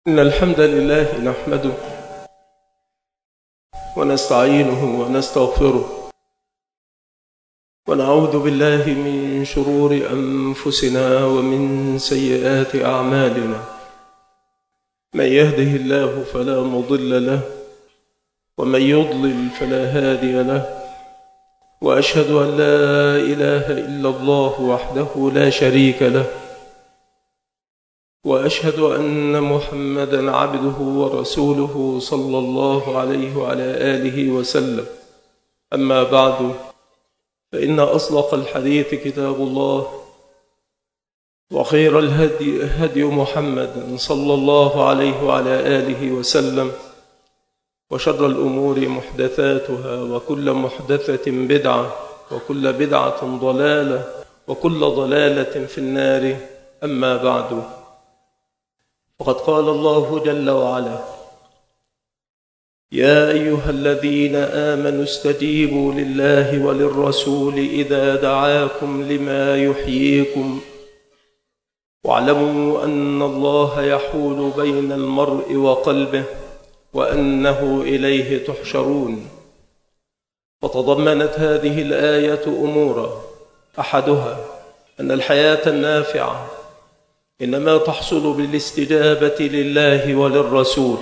إن الحمد لله نحمده ونستعينه ونستغفره ونعوذ بالله من شرور أنفسنا ومن سيئات أعمالنا. من يهده الله فلا مضل له ومن يضلل فلا هادي له، وأشهد أن لا إله إلا الله وحده لا شريك له، وأشهد أن محمدًا عبده ورسوله صلى الله عليه وعلى آله وسلم. أما بعد، فإن أصدق الحديث كتاب الله، وخير الهدي هدي محمد صلى الله عليه وعلى آله وسلم، وشر الأمور محدثاتها، وكل محدثة بدعة، وكل بدعة ضلالة، وكل ضلالة في النار. أما بعد، وقد قال الله جل وعلا: يا أيها الذين آمنوا استجيبوا لله وللرسول إذا دعاكم لما يحييكم واعلموا أن الله يحول بين المرء وقلبه وأنه إليه تحشرون. وتضمنت هذه الآية أمورا، أحدها أن الحياة النافعة إنما تحصل بالاستجابة لله وللرسول،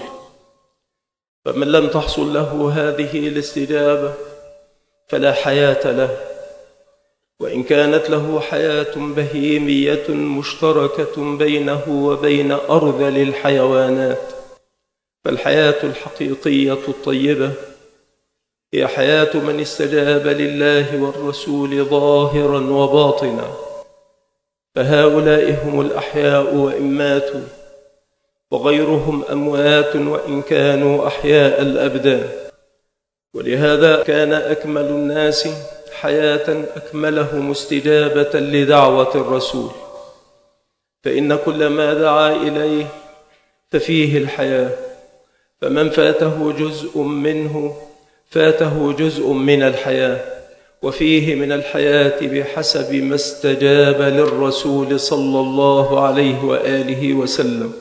فمن لم تحصل له هذه الاستجابة فلا حياة له، وإن كانت له حياة بهيمية مشتركة بينه وبين أرذل الحيوانات، فالحياة الحقيقية الطيبة هي حياة من استجاب لله والرسول ظاهرا وباطنا، فهؤلاء هم الأحياء وإن ماتوا، وغيرهم أموات وإن كانوا أحياء الأبدان. ولهذا كان أكمل الناس حياة أكملهم استجابة لدعوة الرسول، فإن كل ما دعا إليه ففيه الحياة، فمن فاته جزء منه فاته جزء من الحياة، وفيه من الحياة بحسب ما استجاب للرسول صلى الله عليه وآله وسلم.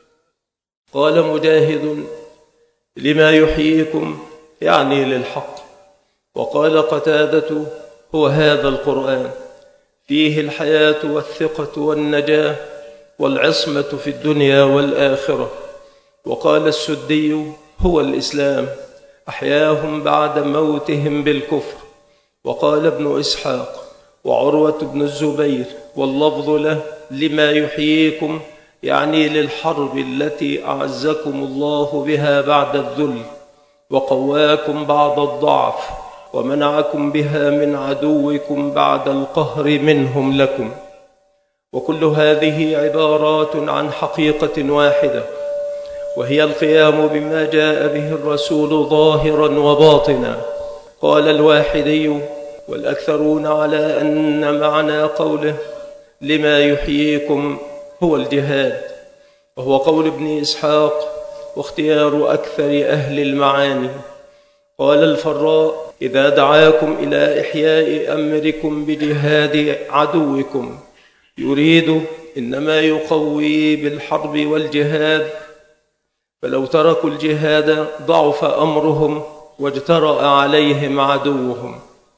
قال مجاهد: لما يحييكم يعني للحق. وقال قتادة: هو هذا القرآن، فيه الحياة والثقة والنجاة والعصمة في الدنيا والآخرة. وقال السدي: هو الإسلام، أحياهم بعد موتهم بالكفر. وقال ابن إسحاق وعروة بن الزبير واللفظ له: لما يحييكم يعني للحرب التي أعزكم الله بها بعد الذل، وقواكم بعد الضعف، ومنعكم بها من عدوكم بعد القهر منهم لكم. وكل هذه عبارات عن حقيقة واحدة، وهي القيام بما جاء به الرسول ظاهرا وباطنا. قال الواحدي والأكثرون على أن معنى قوله لما يحييكم هو الجهاد، وهو قول ابن إسحاق واختيار أكثر أهل المعاني. قال الفراء: إذا دعاكم إلى إحياء أمركم بجهاد عدوكم يريد إنما يقوي بالحرب والجهاد، فلو تركوا الجهاد ضعف أمرهم واجترأ عليهم عدوهم.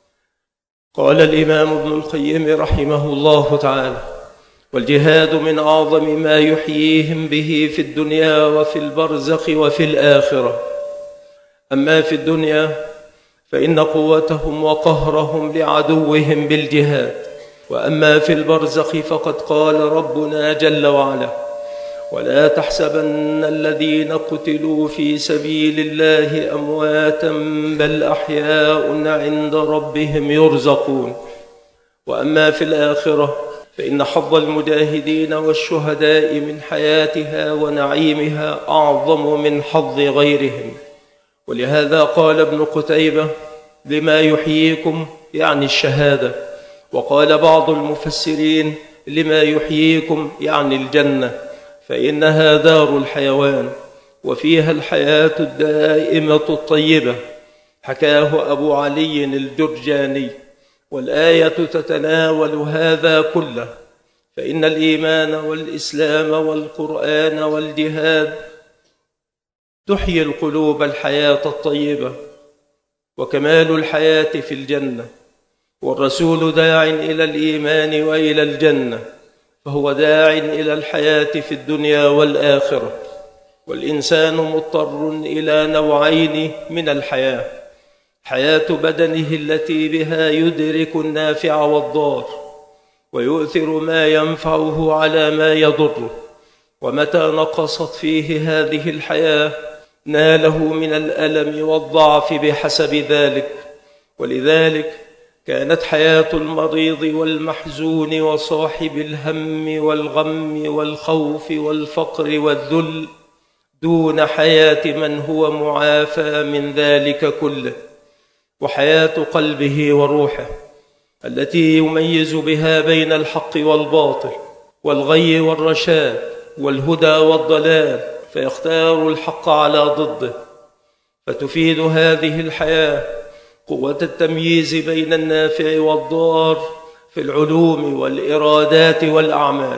قال الإمام ابن القيم رحمه الله تعالى: والجهاد من أعظم ما يحييهم به في الدنيا وفي البرزخ وفي الآخرة. أما في الدنيا فإن قوتهم وقهرهم لعدوهم بالجهاد، وأما في البرزخ فقد قال ربنا جل وعلا: ولا تحسبن الذين قتلوا في سبيل الله أمواتا بل أحياء عند ربهم يرزقون. وأما في الآخرة فإن حظ المجاهدين والشهداء من حياتها ونعيمها أعظم من حظ غيرهم. ولهذا قال ابن قتيبة: لما يحييكم يعني الشهادة. وقال بعض المفسرين: لما يحييكم يعني الجنة، فإنها دار الحيوان وفيها الحياة الدائمة الطيبة. حكاه أبو علي الجرجاني. والآية تتناول هذا كله، فإن الإيمان والإسلام والقرآن والجهاد تحيي القلوب الحياة الطيبة، وكمال الحياة في الجنة. والرسول داع إلى الإيمان وإلى الجنة، فهو داع إلى الحياة في الدنيا والآخرة. والإنسان مضطر إلى نوعين من الحياة: حياة بدنه التي بها يدرك النافع والضار، ويؤثر ما ينفعه على ما يضره، ومتى نقصت فيه هذه الحياة ناله من الألم والضعف بحسب ذلك. ولذلك كانت حياة المريض والمحزون وصاحب الهم والغم والخوف والفقر والذل دون حياة من هو معافى من ذلك كله. وحياة قلبه وروحه التي يميز بها بين الحق والباطل والغي والرشاد والهدى والضلال، فيختار الحق على ضده. فتفيد هذه الحياة قوة التمييز بين النافع والضار في العلوم والإرادات والأعمال،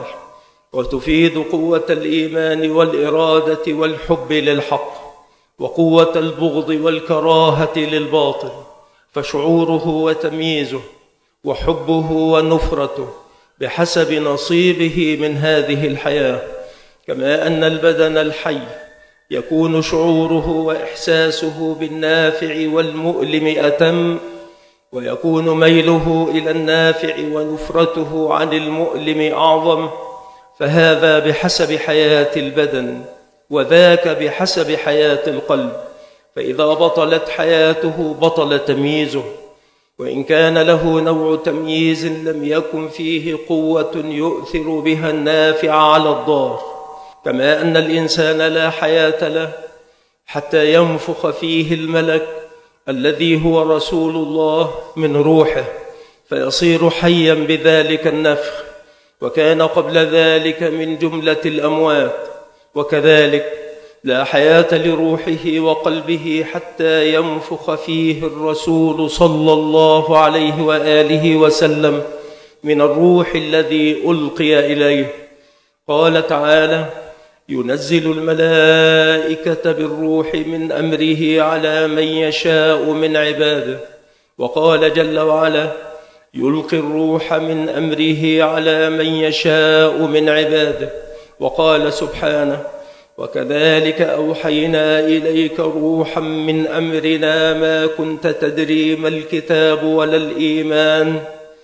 وتفيد قوة الإيمان والإرادة والحب للحق، وقوة البغض والكراهة للباطل. فشعوره وتمييزه وحبه ونفرته بحسب نصيبه من هذه الحياة. كما أن البدن الحي يكون شعوره وإحساسه بالنافع والمؤلم أتم، ويكون ميله إلى النافع ونفرته عن المؤلم أعظم، فهذا بحسب حياة البدن، وذاك بحسب حياة القلب. فإذا بطلت حياته بطل تمييزه، وإن كان له نوع تمييز لم يكن فيه قوة يؤثر بها النافع على الضار. كما أن الإنسان لا حياة له حتى ينفخ فيه الملك الذي هو رسول الله من روحه، فيصير حيا بذلك النفخ، وكان قبل ذلك من جملة الأموات. وكذلك لا حياة لروحه وقلبه حتى ينفخ فيه الرسول صلى الله عليه وآله وسلم من الروح الذي ألقي إليه. قال تعالى: ينزل الملائكة بالروح من أمره على من يشاء من عباده. وقال جل وعلا: يلقي الروح من أمره على من يشاء من عباده. وقال سبحانه: وكذلك أوحينا إليك روحا من أمرنا ما كنت تدري ما الكتاب ولا الإيمان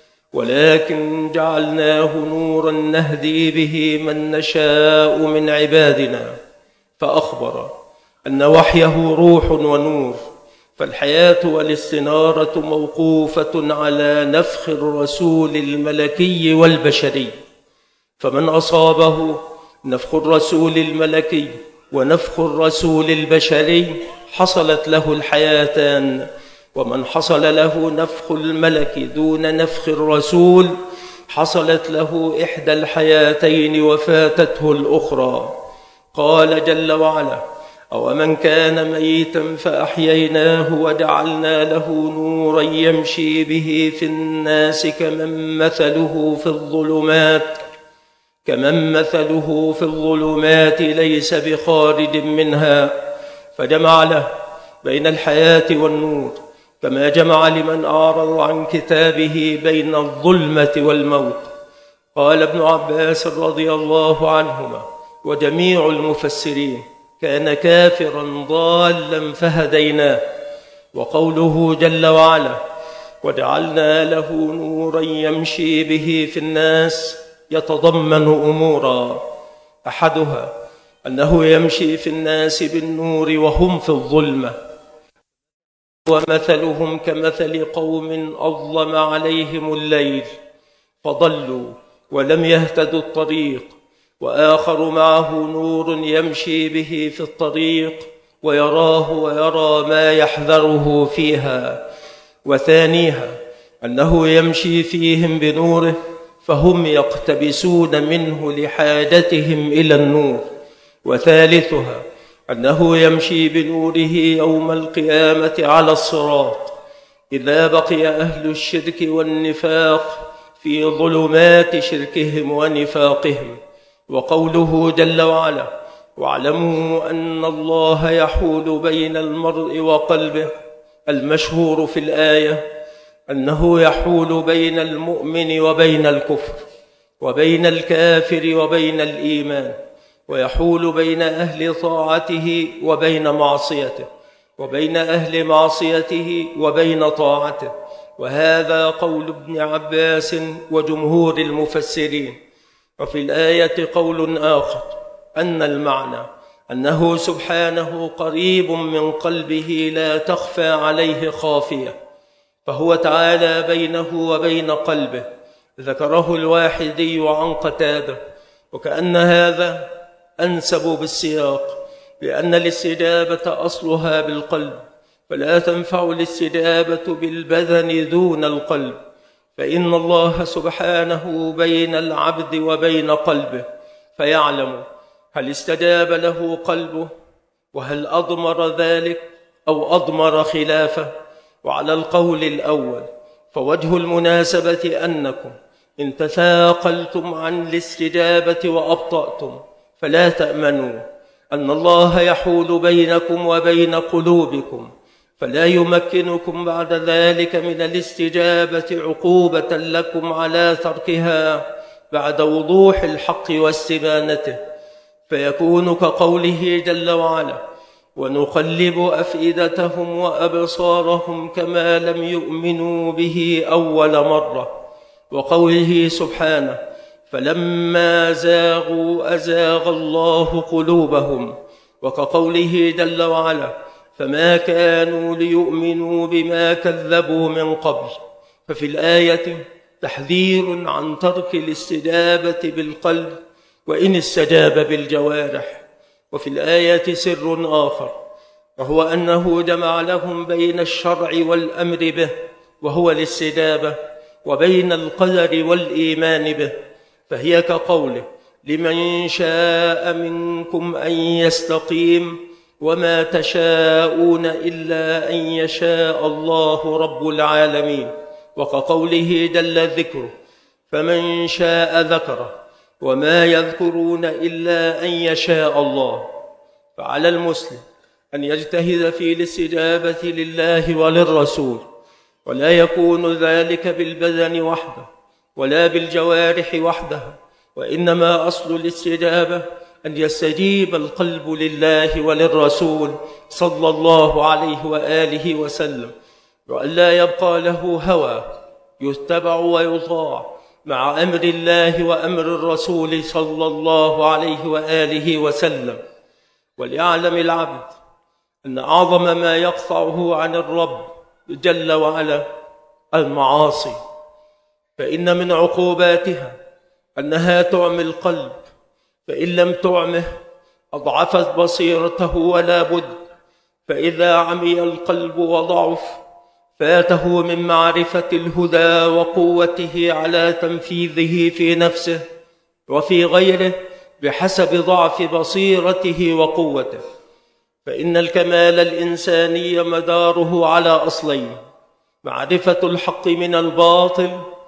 ولكن جعلناه نورا نهدي به من نشاء من عبادنا. فأخبر أن وحيه روح ونور، فالحياة والاستنارة موقوفة على نفخ الرسول الملكي والبشري. فمن أصابه نفخ الرسول الملكي ونفخ الرسول البشري حصلت له الحياتان، ومن حصل له نفخ الملك دون نفخ الرسول حصلت له إحدى الحياتين وفاتته الأخرى. قال جل وعلا: أومن كان ميتا فأحييناه وجعلنا له نورا يمشي به في الناس كمن مثله في الظلمات ليس بخارج منها. فجمع له بين الحياة والنور، كما جمع لمن أعرض عن كتابه بين الظلمة والموت. قال ابن عباس رضي الله عنهما وجميع المفسرين: كان كافرا ضالا فهديناه. وقوله جل وعلا: وجعلنا له نورا يمشي به في الناس يتضمن أمورا، أحدها أنه يمشي في الناس بالنور وهم في الظلمة، ومثلهم كمثل قوم أظلم عليهم الليل فضلوا ولم يهتدوا الطريق، وآخر معه نور يمشي به في الطريق ويراه ويرى ما يحذره فيها، وثانيها أنه يمشي فيهم بنوره فهم يقتبسون منه لحاجتهم إلى النور، وثالثها أنه يمشي بنوره يوم القيامة على الصراط إذا بقي أهل الشرك والنفاق في ظلمات شركهم ونفاقهم. وقوله جل وعلا: واعلموا أن الله يحول بين المرء وقلبه. المشهور في الآية أنه يحول بين المؤمن وبين الكفر، وبين الكافر وبين الإيمان، ويحول بين أهل طاعته وبين معصيته، وبين أهل معصيته وبين طاعته. وهذا قول ابن عباس وجمهور المفسرين. وفي الآية قول آخر أن المعنى أنه سبحانه قريب من قلبه لا تخفى عليه خافية، فهو تعالى بينه وبين قلبه. ذكره الواحدي عن قتادة، وكأن هذا أنسب بالسياق، لأن الاستجابة أصلها بالقلب، فلا تنفع الاستجابة بالبدن دون القلب، فإن الله سبحانه بين العبد وبين قلبه، فيعلم هل استجاب له قلبه وهل أضمر ذلك أو أضمر خلافه. وعلى القول الأول فوجه المناسبة أنكم إن تثاقلتم عن الاستجابة وأبطأتم فلا تأمنوا أن الله يحول بينكم وبين قلوبكم، فلا يمكنكم بعد ذلك من الاستجابة عقوبة لكم على تركها بعد وضوح الحق واستبانته، فيكون كقوله جل وعلا: ونقلب أفئدتهم وأبصارهم كما لم يؤمنوا به أول مرة. وقوله سبحانه: فلما زاغوا أزاغ الله قلوبهم. وكقوله جل وعلا: فما كانوا ليؤمنوا بما كذبوا من قبل. ففي الآية تحذير عن ترك الاستجابة بالقلب وإن استجاب بالجوارح. وفي الآية سر آخر، وهو أنه جمع لهم بين الشرع والأمر به وهو الاستجابة، وبين القدر والإيمان به، فهي كقوله: لمن شاء منكم أن يستقيم وما تشاءون إلا أن يشاء الله رب العالمين. وكقوله جل ذكره: فمن شاء ذكره وما يذكرون إلا أن يشاء الله. فعلى المسلم أن يجتهد في الاستجابة لله وللرسول، ولا يكون ذلك بالبدن وحده ولا بالجوارح وحدها، وإنما أصل الاستجابة أن يستجيب القلب لله وللرسول صلى الله عليه وآله وسلم، وأن لا يبقى له هوى يتبع ويطاع مع أمر الله وأمر الرسول صلى الله عليه وآله وسلم. وليعلم العبد أن أعظم ما يقطعه عن الرب جل وعلا المعاصي، فإن من عقوباتها أنها تعمي القلب، فإن لم تعمه أضعفت بصيرته ولا بد، فإذا عمي القلب وضعف فاته من معرفة الهدى وقوته على تنفيذه في نفسه وفي غيره بحسب ضعف بصيرته وقوته. فإن الكمال الإنساني مداره على أصلين: معرفة الحق من الباطل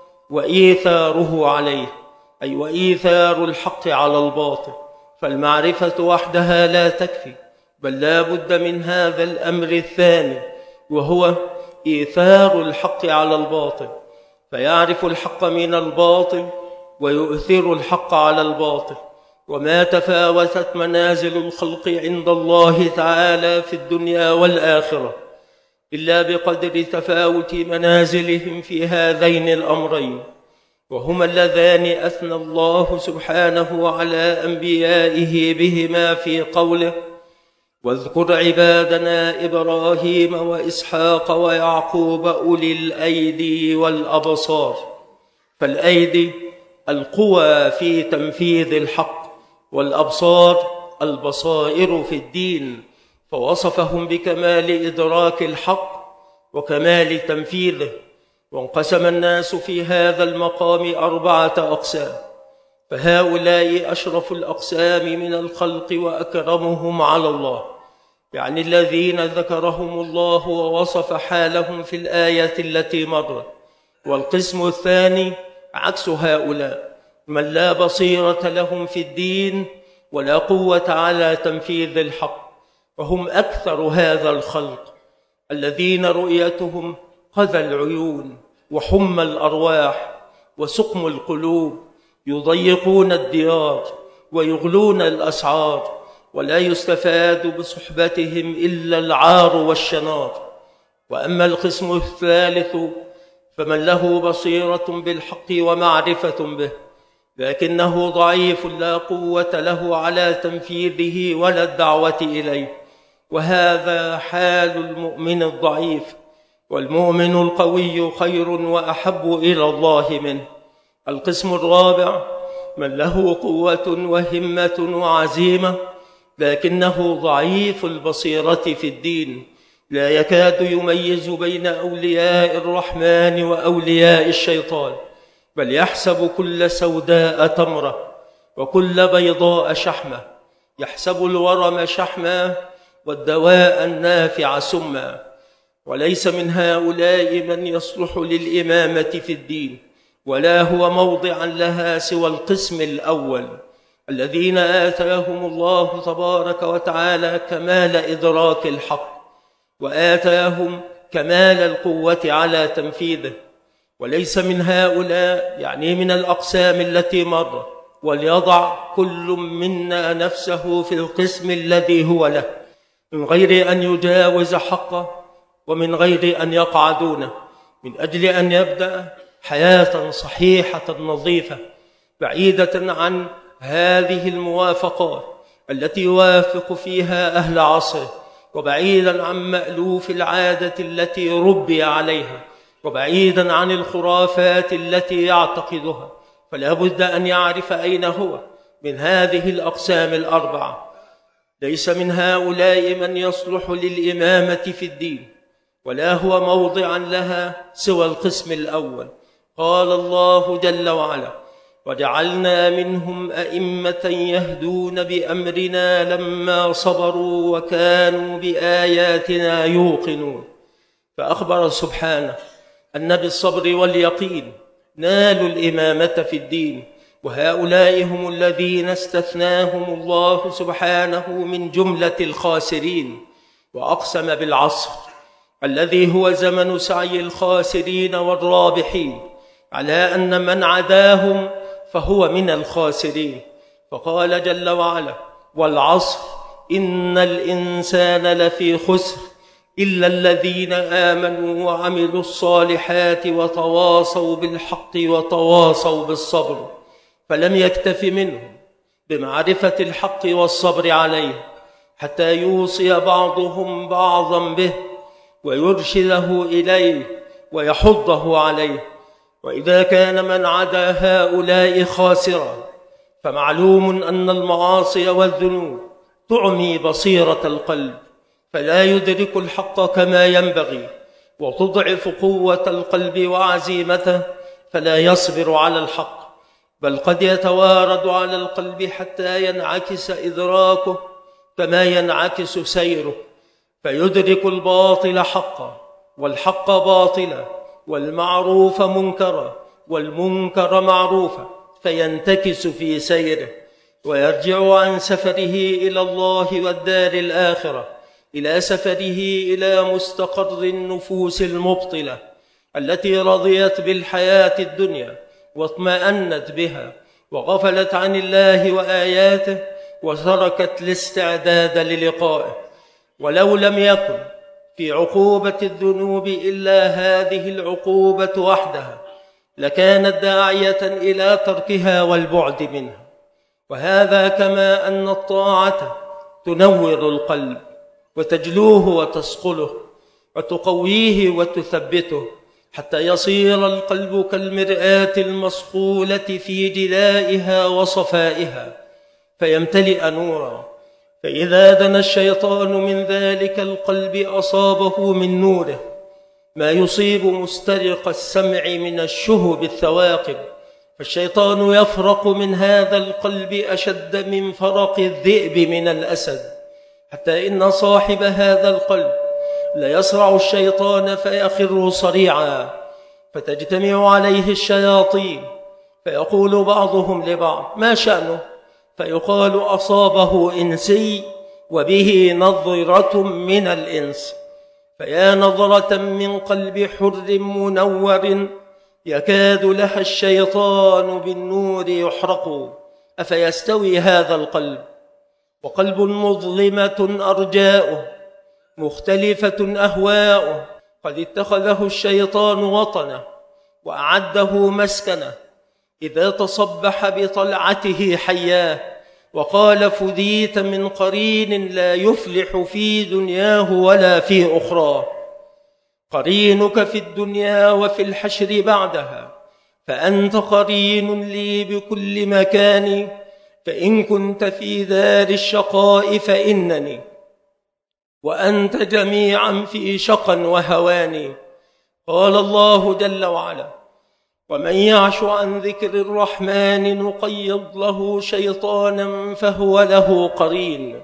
وإيثاره عليه، أي وإيثار الحق على الباطل. فالمعرفة وحدها لا تكفي، بل لا بد من هذا الأمر الثاني، وهو إيثار الحق على الباطل، فيعرف الحق من الباطل ويؤثر الحق على الباطل. وما تفاوتت منازل الخلق عند الله تعالى في الدنيا والآخرة إلا بقدر تفاوت منازلهم في هذين الأمرين، وهما اللذان أثنى الله سبحانه على أنبيائه بهما في قوله: واذكر عبادنا إبراهيم وإسحاق ويعقوب أولي الأيدي والأبصار. فالأيدي القوى في تنفيذ الحق، والأبصار البصائر في الدين، فوصفهم بكمال إدراك الحق وكمال تنفيذه. وانقسم الناس في هذا المقام 4 أقسام، فهؤلاء أشرف الأقسام من الخلق وأكرمهم على الله، يعني الذين ذكرهم الله ووصف حالهم في الآية التي مرت. والقسم الثاني عكس هؤلاء، من لا بصيرة لهم في الدين ولا قوة على تنفيذ الحق، وهم أكثر هذا الخلق الذين رؤيتهم قذى العيون وحمى الأرواح وسقم القلوب، يضيقون الديار ويغلون الأسعار، ولا يستفاد بصحبتهم إلا العار والشنار. وأما القسم الثالث فمن له بصيرة بالحق ومعرفة به، لكنه ضعيف لا قوة له على تنفيذه ولا الدعوة إليه، وهذا حال المؤمن الضعيف. والمؤمن القوي خير وأحب إلى الله منه. القسم الرابع من له قوة وهمة وعزيمة، لكنه ضعيف البصيرة في الدين، لا يكاد يميز بين أولياء الرحمن وأولياء الشيطان، بل يحسب كل سوداء تمرة وكل بيضاء شحمة، يحسب الورم شحما والدواء النافع سما. وليس من هؤلاء من يصلح للإمامة في الدين، ولا هو موضعا لها سوى القسم الأول، الذين آتاهم الله تبارك وتعالى كمال إدراك الحق، وآتاهم كمال القوة على تنفيذه. وليس من هؤلاء، يعني من الأقسام التي مر، وليضع كل منا نفسه في القسم الذي هو له، من غير أن يجاوز حقه ومن غير أن يقع دونه، من أجل أن يبدأ حياة صحيحة نظيفة بعيدة عن هذه الموافقات التي يوافق فيها أهل عصره، وبعيدا عن مألوف العادة التي ربي عليها، وبعيدا عن الخرافات التي يعتقدها. فلا بد أن يعرف أين هو من هذه الأقسام الأربعة. ليس من هؤلاء من يصلح للإمامة في الدين، ولا هو موضعا لها سوى القسم الأول. قال الله جل وعلا: وجعلنا منهم أئمة يهدون بأمرنا لما صبروا وكانوا بآياتنا يوقنون. فأخبر سبحانه أن بالصبر واليقين نالوا الإمامة في الدين، وهؤلاء هم الذين استثناهم الله سبحانه من جملة الخاسرين. وأقسم بالعصر الذي هو زمن سعي الخاسرين والرابحين، على أن من عداهم فهو من الخاسرين. فقال جل وعلا: والعصر إن الإنسان لفي خسر إلا الذين آمنوا وعملوا الصالحات وتواصوا بالحق وتواصوا بالصبر. فلم يكتف منهم بمعرفة الحق والصبر عليه، حتى يوصي بعضهم بعضا به ويرشده إليه ويحضه عليه. وإذا كان من عدا هؤلاء خاسرا، فمعلوم أن المعاصي والذنوب تعمي بصيرة القلب، فلا يدرك الحق كما ينبغي، وتضعف قوة القلب وعزيمته، فلا يصبر على الحق، بل قد يتوارد على القلب حتى ينعكس إدراكه كما ينعكس سيره، فيدرك الباطل حقا والحق باطلا، والمعروف منكرا والمنكر معروفا، فينتكس في سيره، ويرجع عن سفره إلى الله والدار الآخرة إلى سفره إلى مستقر النفوس المبطلة التي رضيت بالحياة الدنيا واطمأنت بها، وغفلت عن الله وآياته، وتركت الاستعداد للقائه. ولو لم يكن في عقوبة الذنوب إلا هذه العقوبة وحدها، لكانت داعية إلى تركها والبعد منها. وهذا كما أن الطاعة تنور القلب وتجلوه وتصقله وتقويه وتثبته، حتى يصير القلب كالمرآة المصقولة في جلائها وصفائها، فيمتلئ نورا. فإذا دنا الشيطان من ذلك القلب أصابه من نوره ما يصيب مسترق السمع من الشهب الثواقب، فالشيطان يفرق من هذا القلب أشد من فرق الذئب من الأسد، حتى إن صاحب هذا القلب ليصرع الشيطان فيخر صريعا، فتجتمع عليه الشياطين، فيقول بعضهم لبعض: ما شأنه؟ فيقال أصابه إنسي وبه نظرة من الإنس. فيا نظرة من قلب حر منور يكاد لها الشيطان بالنور يحرق، أفيستوي هذا القلب وقلب مظلمة أرجاؤه مختلفة أهواؤه، قد اتخذه الشيطان وطنه وأعده مسكنه، إذا تصبح بطلعته حياه وقال فديت من قرين لا يفلح في دنياه ولا في أخراه. قرينك في الدنيا وفي الحشر بعدها، فأنت قرين لي بكل مكان، فإن كنت في دار الشقاء فإنني وأنت جميعا في شقى وهوان. قال الله جل وعلا: ومن يعش عن ذكر الرحمن نقيض له شيطانا فهو له قرين،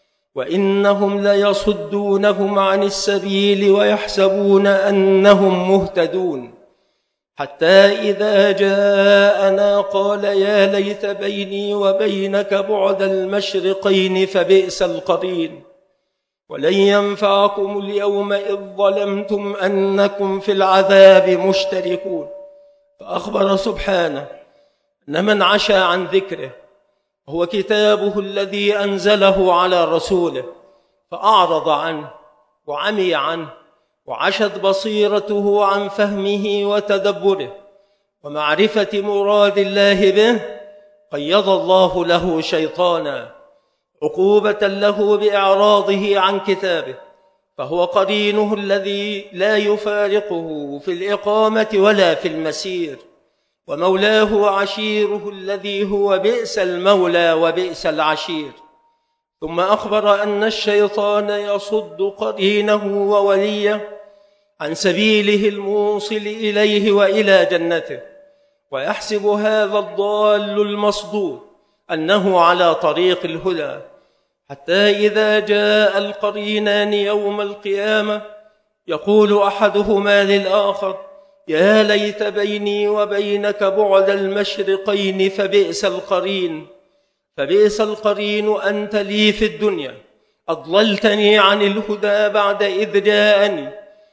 وإنهم ليصدونهم عن السبيل ويحسبون أنهم مهتدون، حتى إذا جاءنا قال يا ليت بيني وبينك بعد المشرقين فبئس القرين، ولن ينفعكم اليوم إذ ظلمتم أنكم في العذاب مشتركون. فأخبر سبحانه أن من عشى عن ذكره هو كتابه الذي أنزله على رسوله فأعرض عنه وعمي عنه وعشت بصيرته عن فهمه وتدبره ومعرفة مراد الله به، قيض الله له شيطانا عقوبة له بإعراضه عن كتابه، فهو قرينه الذي لا يفارقه في الإقامة ولا في المسير، ومولاه وعشيره الذي هو بئس المولى وبئس العشير. ثم أخبر أن الشيطان يصد قرينه ووليه عن سبيله الموصل إليه وإلى جنته، ويحسب هذا الضال المصدود أنه على طريق الهدى، حتى إذا جاء القرينان يوم القيامة يقول أحدهما للآخر يا ليت بيني وبينك بعد المشرقين فبئس القرين، فبئس القرين أنت لي في الدنيا، أضللتني عن الهدى بعد إذ جاءني،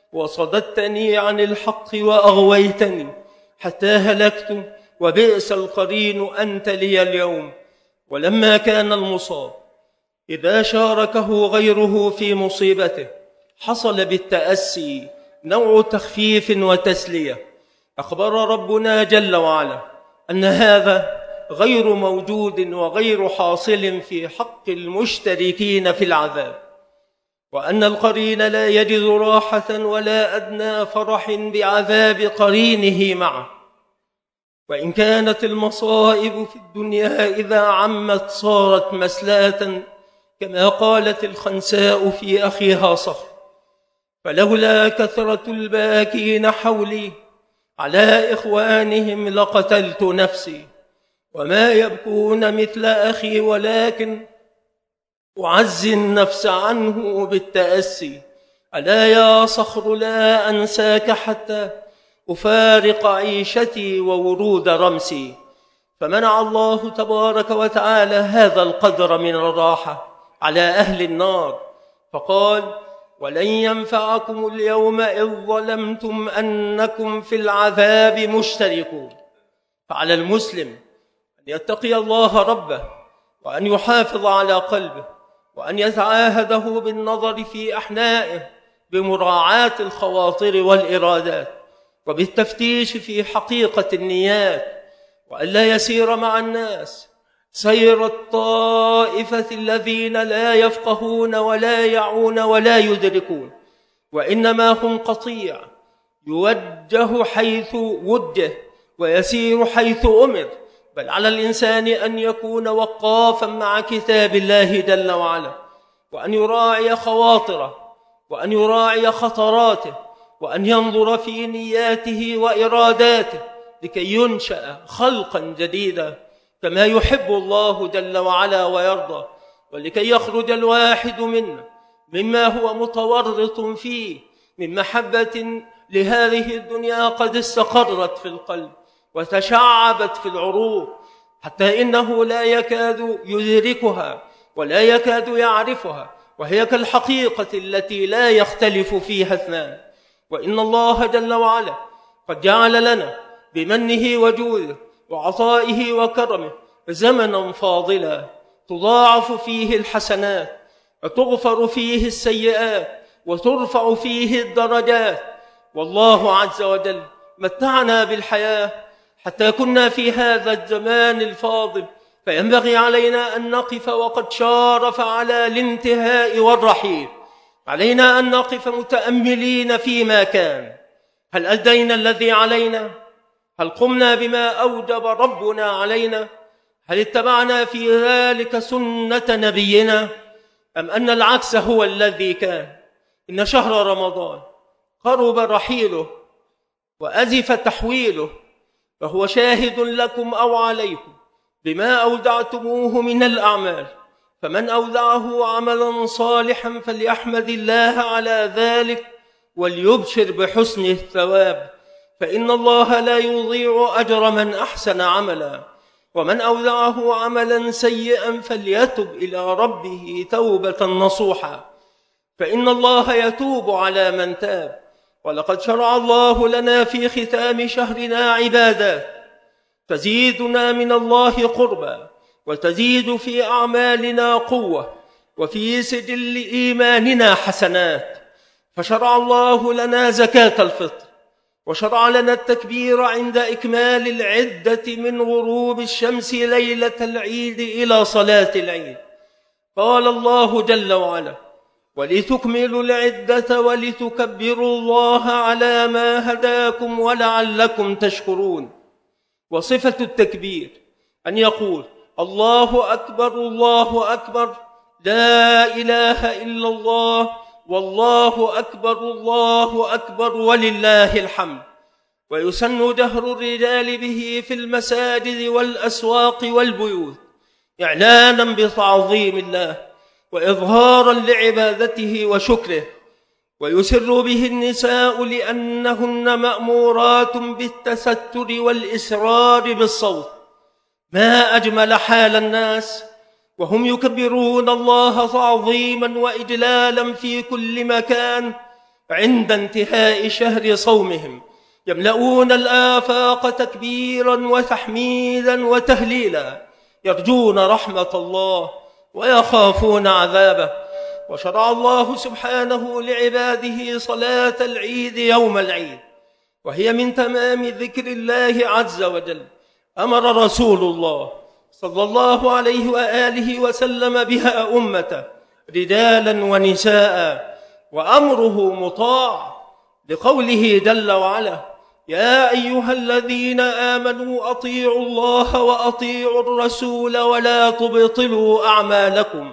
وصددتني عن الحق وأغويتني حتى هلكت، وبئس القرين أنت لي اليوم. ولما كان المصاب إذا شاركه غيره في مصيبته حصل بالتأسي نوع تخفيف وتسلية. أخبر ربنا جل وعلا أن هذا غير موجود وغير حاصل في حق المشتركين في العذاب، وأن القرين لا يجد راحة ولا أدنى فرح بعذاب قرينه معه. وإن كانت المصائب في الدنيا إذا عمت صارت مسلاة، كما قالت الخنساء في أخيها صخر فلولا كثرة الباكين حولي على إخوانهم لقتلت نفسي، وما يبكون مثل أخي ولكن أعزي النفس عنه بالتأسي. ألا يا صخر لا أنساك حتى أفارق عيشتي وورود رمسي. فمنع الله تبارك وتعالى هذا القدر من الراحة على أهل النار، فقال ولن ينفعكم اليوم إذ ظلمتم أنكم في العذاب مشتركون. فعلى المسلم أن يتقي الله ربه، وأن يحافظ على قلبه، وأن يتعاهده بالنظر في أحنائه بمراعاة الخواطر والإرادات، وبالتفتيش في حقيقة النيات، وألا يسير مع الناس سير الطائفة الذين لا يفقهون ولا يعون ولا يدركون، وإنما هم قطيع يوجه حيث وجه ويسير حيث أمر. بل على الإنسان أن يكون وقافا مع كتاب الله جل وعلا، وأن يراعي خواطره، وأن يراعي خطراته، وأن ينظر في نياته وإراداته لكي ينشأ خلقا جديدا كما يحب الله جل وعلا ويرضى، ولكي يخرج الواحد منا مما هو متورط فيه من محبة لهذه الدنيا قد استقرت في القلب وتشعبت في العروق، حتى إنه لا يكاد يدركها ولا يكاد يعرفها، وهي كالحقيقة التي لا يختلف فيها اثنان. وإن الله جل وعلا قد جعل لنا بمنه وجوده وعطائه وكرمه زمنا فاضلا تضاعف فيه الحسنات وتغفر فيه السيئات وترفع فيه الدرجات. والله عز وجل متعنا بالحياة حتى كنا في هذا الزمان الفاضل، فينبغي علينا أن نقف وقد شارف على الانتهاء والرحيل. علينا أن نقف متأملين فيما كان. هل أدينا الذي علينا؟ هل قمنا بما أوجب ربنا علينا؟ هل اتبعنا في ذلك سنة نبينا؟ أم أن العكس هو الذي كان؟ إن شهر رمضان قرب رحيله وأزف تحويله، فهو شاهد لكم أو عليكم بما أودعتموه من الأعمال، فمن أودعه عملا صالحا فليحمد الله على ذلك وليبشر بحسن الثواب، فإن الله لا يضيع أجر من أحسن عملا. ومن أودعه عملا سيئا فليتب إلى ربه توبة نصوحا، فإن الله يتوب على من تاب. ولقد شرع الله لنا في ختام شهرنا عبادات تزيدنا من الله قربا وتزيد في أعمالنا قوة وفي سجل إيماننا حسنات. فشرع الله لنا زكاة الفطر، وشرع لنا التكبير عند إكمال العدة من غروب الشمس ليلة العيد إلى صلاة العيد. قال الله جل وعلا: ولتكملوا العدة ولتكبروا الله على ما هداكم ولعلكم تشكرون. وصفة التكبير أن يقول: الله أكبر الله أكبر، لا إله إلا الله، والله أكبر الله أكبر ولله الحمد. ويسن جهر الرجال به في المساجد والأسواق والبيوت إعلانا بتعظيم الله وإظهارا لعبادته وشكره، ويسر به النساء لأنهن مأمورات بالتستر والإسرار بالصوت. ما أجمل حال الناس وهم يكبرون الله تعظيما وإجلالا في كل مكان عند انتهاء شهر صومهم، يملؤون الآفاق تكبيرا وتحميدا وتهليلا، يرجون رحمة الله ويخافون عذابه. وشرع الله سبحانه لعباده صلاة العيد يوم العيد، وهي من تمام ذكر الله عز وجل. أمر رسول الله صلى الله عليه وآله وسلم بها أمته رجالا ونساء، وأمره مطاع لقوله جل وعلا: يا أيها الذين آمنوا أطيعوا الله وأطيعوا الرسول ولا تبطلوا أعمالكم.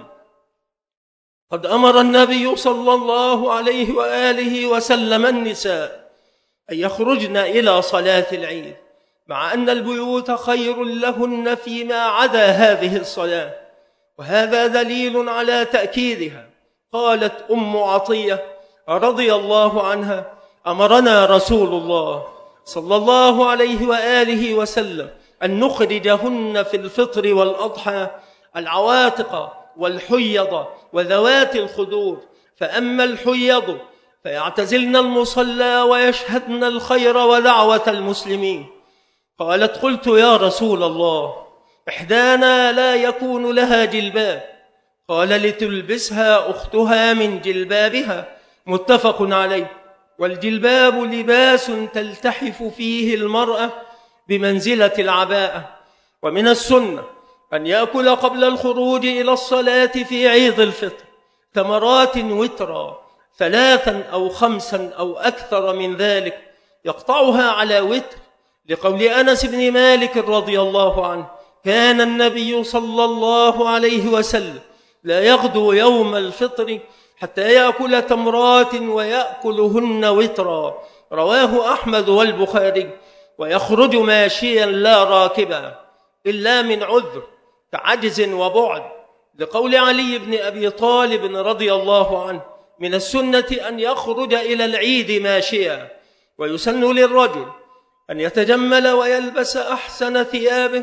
قد أمر النبي صلى الله عليه وآله وسلم النساء أن يخرجن إلى صلاة العيد، مع أن البيوت خير لهن فيما عدا هذه الصلاة، وهذا دليل على تأكيدها. قالت أم عطية رضي الله عنها: أمرنا رسول الله صلى الله عليه وآله وسلم أن نخرجهن في الفطر والأضحى العواتق والحيض وذوات الخدور، فأما الحيض فيعتزلن المصلى ويشهدن الخير ودعوة المسلمين. قالت: قلت يا رسول الله، إحدانا لا يكون لها جلباب. قال: لتلبسها أختها من جلبابها. متفق عليه. والجلباب لباس تلتحف فيه المرأة بمنزلة العباءة. ومن السنة أن يأكل قبل الخروج إلى الصلاة في عيد الفطر تمرات وترا 3 أو 5 أو أكثر من ذلك، يقطعها على وتر، لقول أنس بن مالك رضي الله عنه: كان النبي صلى الله عليه وسلم لا يغدو يوم الفطر حتى يأكل تمرات ويأكلهن وترا. رواه أحمد والبخاري. ويخرج ماشيا لا راكبا إلا من عذر كعجز وبعد، لقول علي بن أبي طالب رضي الله عنه: من السنة أن يخرج إلى العيد ماشيا. ويسن للرجل أن يتجمل ويلبس أحسن ثيابه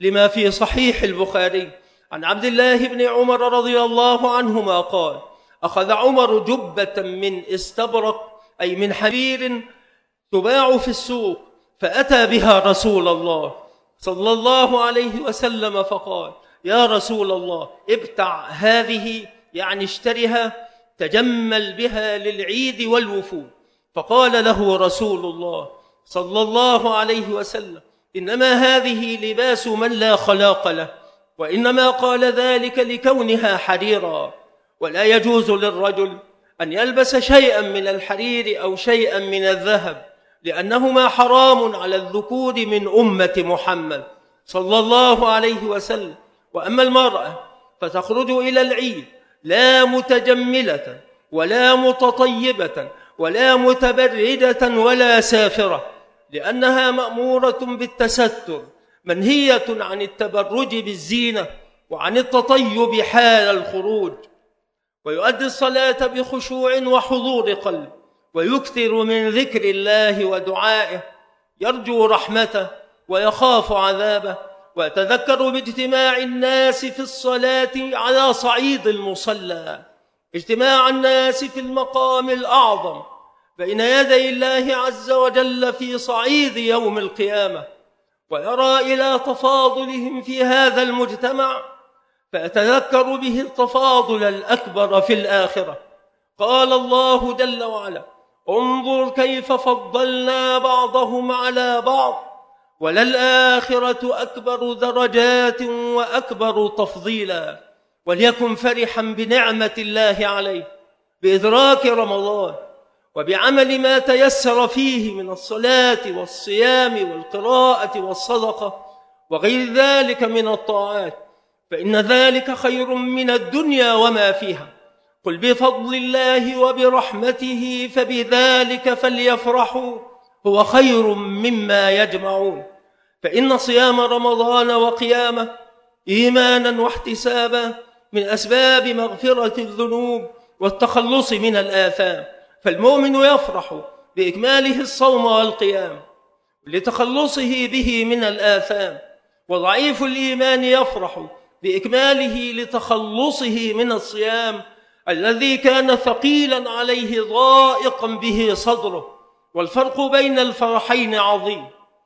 لما في صحيح البخاري عن عبد الله بن عمر رضي الله عنهما قال: أخذ عمر جبة من استبرق أي من حرير تباع في السوق، فأتى بها رسول الله صلى الله عليه وسلم فقال: يا رسول الله، ابتع هذه، يعني اشترها، تجمل بها للعيد والوفود. فقال له رسول الله صلى الله عليه وسلم: إنما هذه لباس من لا خلاق له، وإنما قال ذلك لكونها حريرا، ولا يجوز للرجل أن يلبس شيئا من الحرير أو شيئا من الذهب، لأنهما حرام على الذكور من أمة محمد صلى الله عليه وسلم. وأما المرأة فتخرج إلى العيد لا متجملة ولا متطيبة ولا متبردة ولا سافرة، لأنها مأمورة بالتستر، منهية عن التبرج بالزينة وعن التطيب حال الخروج. ويؤدي الصلاة بخشوع وحضور قلب، ويكثر من ذكر الله ودعائه، يرجو رحمته ويخاف عذابه، ويتذكر باجتماع الناس في الصلاة على صعيد المصلى، اجتماع الناس في المقام الأعظم بين يدي الله عز وجل في صعيد يوم القيامة، ويرى إلى تفاضلهم في هذا المجتمع، فيتذكر به التفاضل الأكبر في الآخرة. قال الله جل وعلا: انظر كيف فضلنا بعضهم على بعض وللآخرة أكبر درجات وأكبر تفضيلا. وليكن فرحا بنعمة الله عليه بإدراك رمضان وبعمل ما تيسر فيه من الصلاة والصيام والقراءة والصدقة وغير ذلك من الطاعات، فإن ذلك خير من الدنيا وما فيها. قل بفضل الله وبرحمته فبذلك فليفرحوا هو خير مما يجمعون. فإن صيام رمضان وقيامه إيمانا واحتسابا من أسباب مغفرة الذنوب والتخلص من الآثام، فالمؤمن يفرح بإكماله الصوم والقيام لتخلصه به من الآثام، وضعيف الإيمان يفرح بإكماله لتخلصه من الصيام الذي كان ثقيلا عليه ضائقا به صدره. والفرق بين الفرحين عظيم.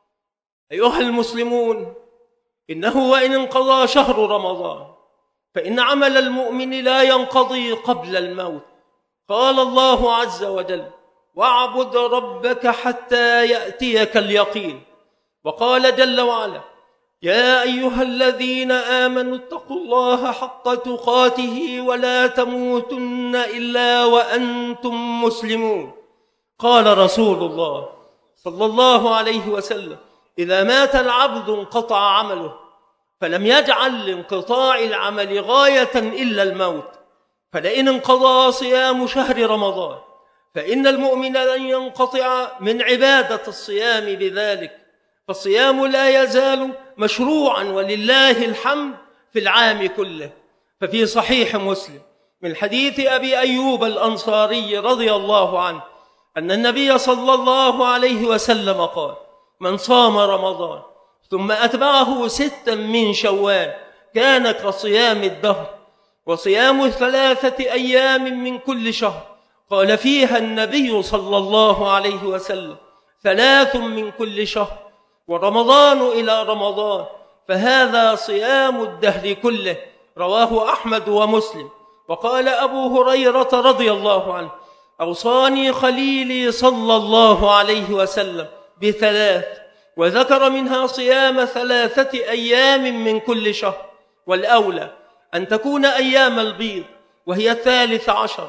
أيها المسلمون، إنه وإن انقضى شهر رمضان فإن عمل المؤمن لا ينقضي قبل الموت. قال الله عز وجل: واعبد ربك حتى يأتيك اليقين. وقال جل وعلا: يا أيها الذين آمنوا اتقوا الله حق تقاته ولا تموتن إلا وأنتم مسلمون. قال رسول الله صلى الله عليه وسلم: إذا مات العبد انقطع عمله، فلم يجعل لانقطاع العمل غاية إلا الموت. فلئن انقضى صيام شهر رمضان فإن المؤمن لن ينقطع من عبادة الصيام بذلك، فالصيام لا يزال مشروعا ولله الحمد في العام كله. ففي صحيح مسلم من حديث أبي أيوب الأنصاري رضي الله عنه أن النبي صلى الله عليه وسلم قال: من صام رمضان ثم أتبعه 6 من شوال كان كصيام الدهر. وصيام 3 أيام من كل شهر قال فيها النبي صلى الله عليه وسلم: 3 من كل شهر، ورمضان إلى رمضان، فهذا صيام الدهر كله. رواه أحمد ومسلم. وقال أبو هريرة رضي الله عنه: أوصاني خليلي صلى الله عليه وسلم ب3، وذكر منها صيام 3 أيام من كل شهر، والأولى أن تكون أيام البيض، وهي 13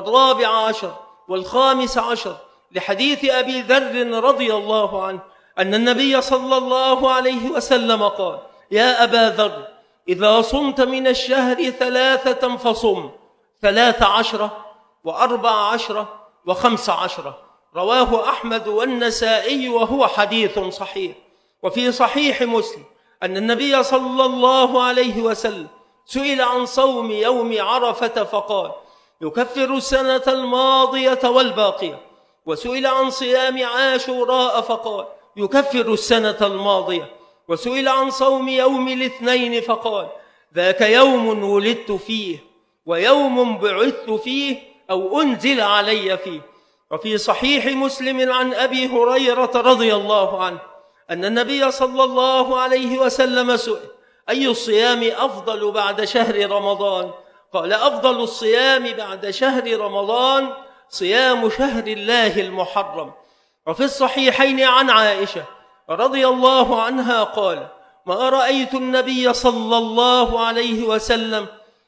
و14 و15، لحديث أبي ذر رضي الله عنه أن النبي صلى الله عليه وسلم قال: يا أبا ذر، إذا صمت من الشهر 3 فصم 13 و14 و15. رواه أحمد والنسائي وهو حديث صحيح. وفي صحيح مسلم أن النبي صلى الله عليه وسلم سئل عن صوم يوم عرفة فقال: يكفر السنة الماضية والباقية. وسئل عن صيام عاشوراء فقال: يكفر السنة الماضية. وسئل عن صوم يوم الاثنين فقال: ذاك يوم ولدت فيه ويوم بعثت فيه أو أنزل علي فيه. وفي صحيح مسلم عن أبي هريرة رضي الله عنه أن النبي صلى الله عليه وسلم سئل: أي الصيام أفضل بعد شهر رمضان؟ قال: أفضل الصيام بعد شهر رمضان صيام شهر الله المحرم. وفي الصحيحين عن عائشة رضي الله عنها قال: ما رأيت النبي صلى الله عليه وسلم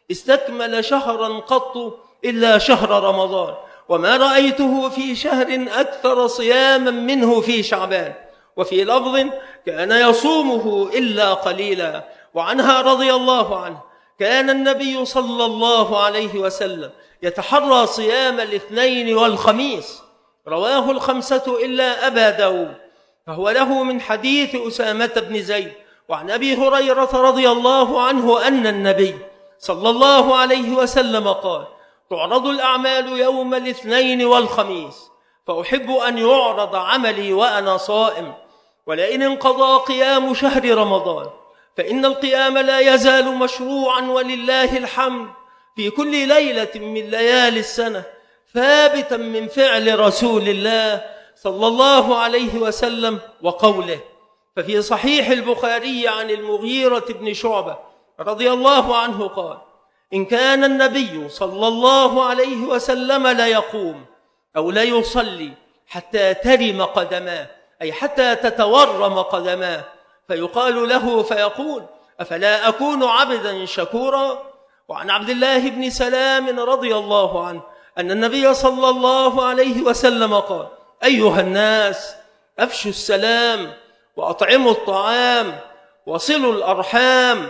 استكمل شهرا قط إلا شهر رمضان، وما رأيته في شهر أكثر صياما منه في شعبان. وفي لفظ: كان يصومه إلا قليلا. وعنها رضي الله عنه: كان النبي صلى الله عليه وسلم يتحرى صيام الاثنين والخميس. رواه الخمسة إلا أبا داود، فهو له من حديث أسامة بن زيد. وعن أبي هريرة رضي الله عنه أن النبي صلى الله عليه وسلم قال: تعرض الأعمال يوم الاثنين والخميس، فأحب أن يعرض عملي وأنا صائم. ولئن انقضى قيام شهر رمضان فإن القيام لا يزال مشروعا ولله الحمد في كل ليلة من ليالي السنة، ثابتا من فعل رسول الله صلى الله عليه وسلم وقوله. ففي صحيح البخاري عن المغيرة بن شعبة رضي الله عنه قال: إن كان النبي صلى الله عليه وسلم لا يقوم أو لا يصلي حتى ترم قدماه، أي حتى تتورم قدماه، فيقال له فيقول: أفلا أكون عبدا شكورا؟ وعن عبد الله بن سلام رضي الله عنه أن النبي صلى الله عليه وسلم قال: أيها الناس، أفشوا السلام وأطعموا الطعام وصلوا الأرحام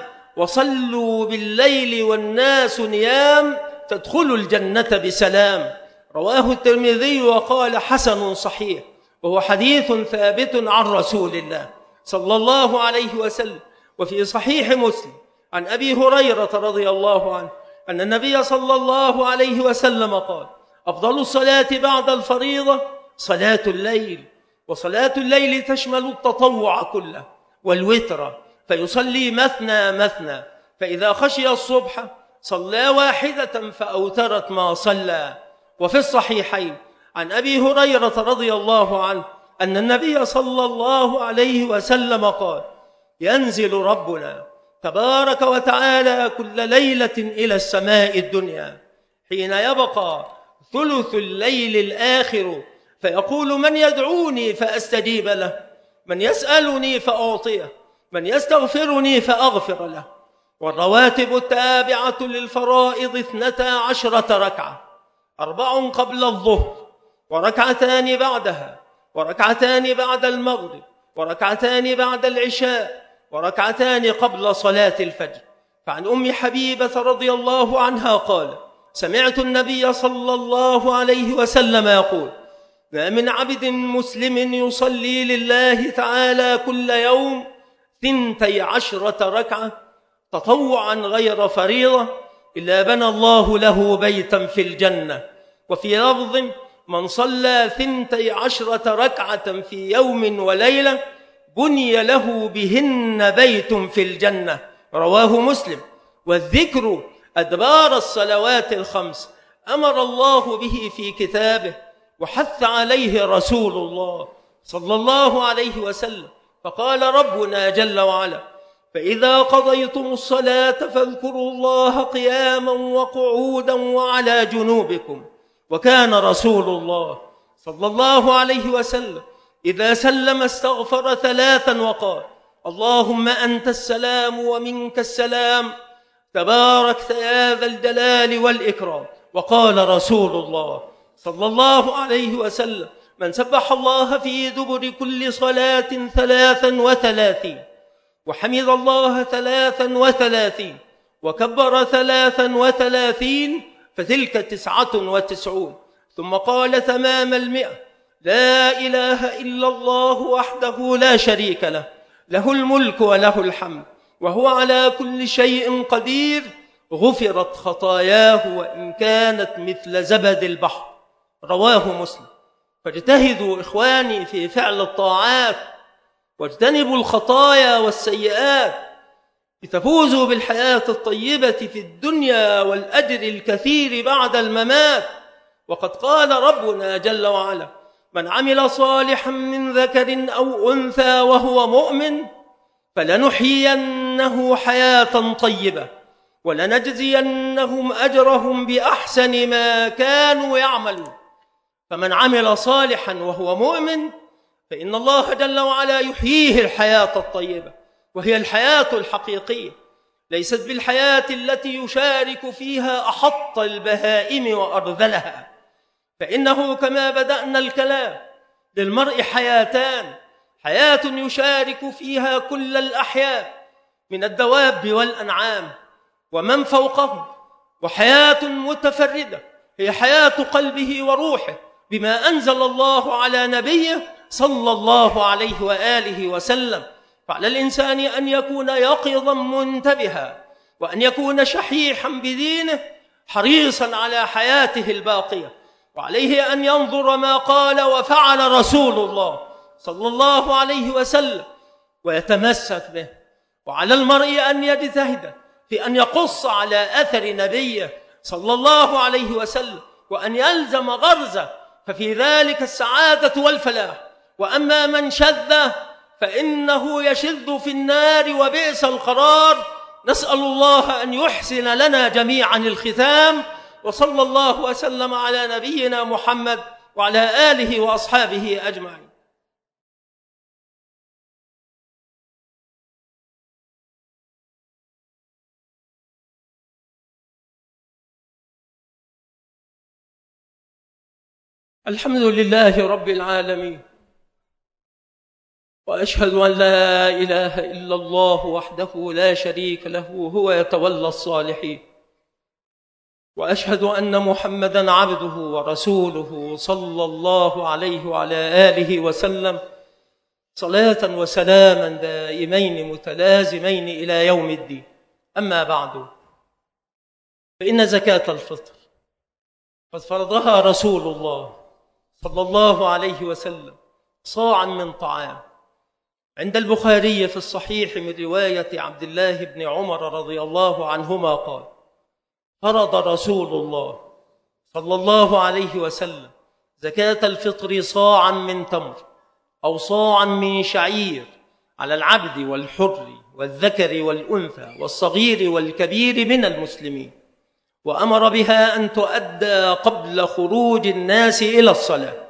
وصلوا بالليل والناس نيام تدخلوا الجنة بسلام. رواه الترمذي وقال: حسن صحيح، وهو حديث ثابت عن رسول الله صلى الله عليه وسلم. وفي صحيح مسلم عن أبي هريرة رضي الله عنه أن النبي صلى الله عليه وسلم قال: أفضل الصلاة بعد الفريضة صلاة الليل. وصلاة الليل تشمل التطوع كله والوتر، فيصلي مثنى مثنى، فإذا خشي الصبح صلى واحدة فأوترت ما صلى. وفي الصحيحين عن أبي هريرة رضي الله عنه أن النبي صلى الله عليه وسلم قال: ينزل ربنا تبارك وتعالى كل ليلة إلى السماء الدنيا حين يبقى ثلث الليل الآخر، فيقول: من يدعوني فأستجيب له، من يسألني فأعطيه، من يستغفرني فأغفر له. والرواتب التابعة للفرائض 12 ركعة: 4 قبل الظهر، وركعتان بعدها، وركعتان بعد المغرب، وركعتان بعد العشاء، وركعتان قبل صلاة الفجر. فعن أم حبيبة رضي الله عنها قال: سمعت النبي صلى الله عليه وسلم يقول: ما من عبد مسلم يصلي لله تعالى كل يوم 12 ركعة تطوعا غير فريضة إلا بنى الله له بيتا في الجنة. وفي لفظ: من صلى 12 ركعة في يوم وليلة بني له بهن بيت في الجنة. رواه مسلم. والذكر أدبار الصلوات الخمس أمر الله به في كتابه، وحث عليه رسول الله صلى الله عليه وسلم، فقال ربنا جل وعلا: فإذا قضيتم الصلاة فاذكروا الله قياما وقعودا وعلى جنوبكم. وكان رسول الله صلى الله عليه وسلم إذا سلم استغفر 3 وقال: اللهم أنت السلام ومنك السلام تباركت يا ذا الجلال والإكرام. وقال رسول الله صلى الله عليه وسلم: من سبح الله في دبر كل صلاة 33 وحمد الله 33 وكبر 33 فتلك 99. ثم قال تمام 100: لا إله إلا الله وحده لا شريك له، له الملك وله الحمد وهو على كل شيء قدير، غفرت خطاياه وإن كانت مثل زبد البحر. رواه مسلم. فاجتهدوا إخواني في فعل الطاعات واجتنبوا الخطايا والسيئات لتفوزوا بالحياة الطيبة في الدنيا والأجر الكثير بعد الممات. وقد قال ربنا جل وعلا: من عمل صالحا من ذكر أو أنثى وهو مؤمن فلنحيينه حياة طيبة ولنجزينهم أجرهم بأحسن ما كانوا يعملون. فمن عمل صالحا وهو مؤمن فإن الله جل وعلا يحييه الحياة الطيبة، وهي الحياة الحقيقية، ليست بالحياة التي يشارك فيها أحط البهائم وأرذلها. فإنه كما بدأنا الكلام للمرء حياتان: حياة يشارك فيها كل الأحياء من الدواب والأنعام ومن فوقهم، وحياة متفردة هي حياة قلبه وروحه بما أنزل الله على نبيه صلى الله عليه وآله وسلم. فعلى الإنسان أن يكون يقظا منتبها، وأن يكون شحيحا بدينه حريصا على حياته الباقية، وعليه أن ينظر ما قال وفعل رسول الله صلى الله عليه وسلم ويتمسك به. وعلى المرء أن يجتهد في أن يقص على أثر نبيه صلى الله عليه وسلم وأن يلزم غرزه، ففي ذلك السعادة والفلاح. وأما من شذ فإنه يشذ في النار وبئس القرار. نسأل الله أن يحسن لنا جميعا الختام، وصلى الله وسلم على نبينا محمد وعلى آله وأصحابه أجمعين. الحمد لله رب العالمين، وأشهد أن لا إله إلا الله وحده لا شريك له هو يتولى الصالحين، وأشهد أن محمدًا عبده ورسوله صلى الله عليه وعلى آله وسلم صلاة وسلاما دائمين متلازمين إلى يوم الدين. أما بعد، فإن زكاة الفطر قد فرضها رسول الله صلى الله عليه وسلم صاعا من طعام. عند البخاري في الصحيح من رواية عبد الله بن عمر رضي الله عنهما قال: فرض رسول الله صلى الله عليه وسلم زكاة الفطر صاعا من تمر أو صاعا من شعير على العبد والحر والذكر والأنثى والصغير والكبير من المسلمين، وأمر بها أن تؤدى قبل خروج الناس إلى الصلاة.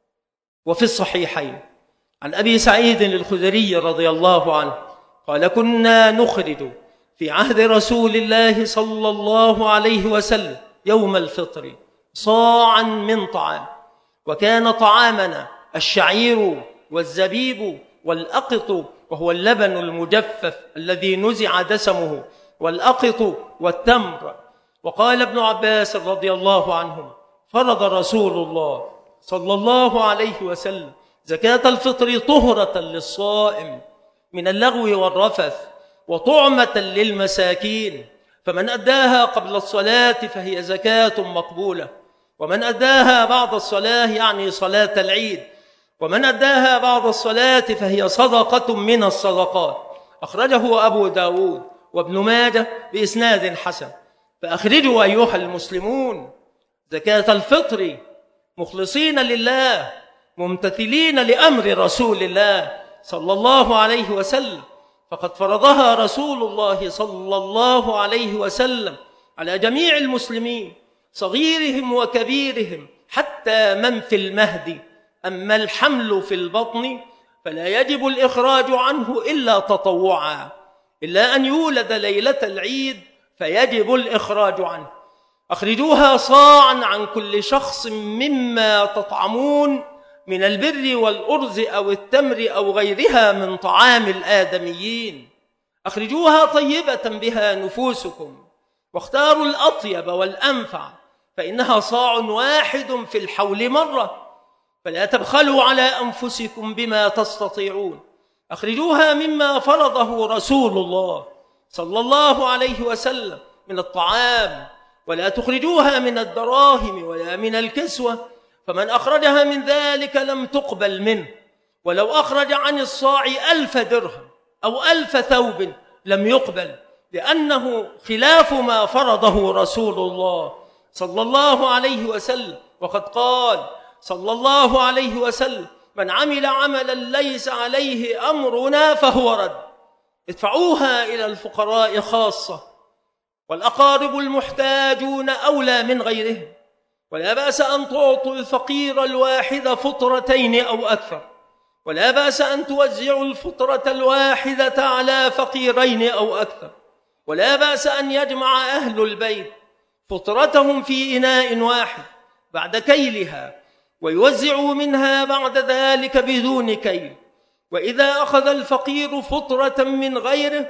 وفي الصحيحين عن أبي سعيد الخدري رضي الله عنه قال: كنا نخرج في عهد رسول الله صلى الله عليه وسلم يوم الفطر صاعا من طعام، وكان طعامنا الشعير والزبيب والأقط، وهو اللبن المجفف الذي نزع دسمه، والأقط والتمر. وقال ابن عباس رضي الله عنهما: فرض رسول الله صلى الله عليه وسلم زكاة الفطر طهرة للصائم من اللغو والرفث وطعمة للمساكين، فمن أداها قبل الصلاة فهي زكاة مقبولة، ومن أداها بعد الصلاة يعني صلاة العيد، ومن أداها بعد الصلاة فهي صدقة من الصدقات. أخرجه أبو داود وابن ماجه بإسناد حسن. فأخرجوا أيها المسلمون زكاة الفطر مخلصين لله ممتثلين لأمر رسول الله صلى الله عليه وسلم، فقد فرضها رسول الله صلى الله عليه وسلم على جميع المسلمين صغيرهم وكبيرهم حتى من في المهد. أما الحمل في البطن فلا يجب الإخراج عنه إلا تطوعا، إلا أن يولد ليلة العيد فيجب الإخراج عنه. أخرجوها صاعا عن كل شخص مما تطعمون من البر والأرز أو التمر أو غيرها من طعام الآدميين. أخرجوها طيبة بها نفوسكم، واختاروا الأطيب والأنفع، فإنها صاع واحد في الحول مرة، فلا تبخلوا على أنفسكم بما تستطيعون. أخرجوها مما فرضه رسول الله صلى الله عليه وسلم من الطعام، ولا تخرجوها من الدراهم ولا من الكسوة، فمن أخرجها من ذلك لم تقبل منه. ولو أخرج عن الصاع 1000 درهم أو 1000 ثوب لم يقبل، لأنه خلاف ما فرضه رسول الله صلى الله عليه وسلم. وقد قال صلى الله عليه وسلم: من عمل عملا ليس عليه أمرنا فهو رد. ادفعوها إلى الفقراء خاصة، والأقارب المحتاجون أولى من غيرهم، ولا بأس أن تعطوا الفقير الواحد فطرتين أو أكثر، ولا بأس أن توزعوا الفطرة الواحدة على فقيرين أو أكثر، ولا بأس أن يجمع أهل البيت فطرتهم في إناء واحد بعد كيلها ويوزعوا منها بعد ذلك بدون كيل. وإذا أخذ الفقير فطرة من غيره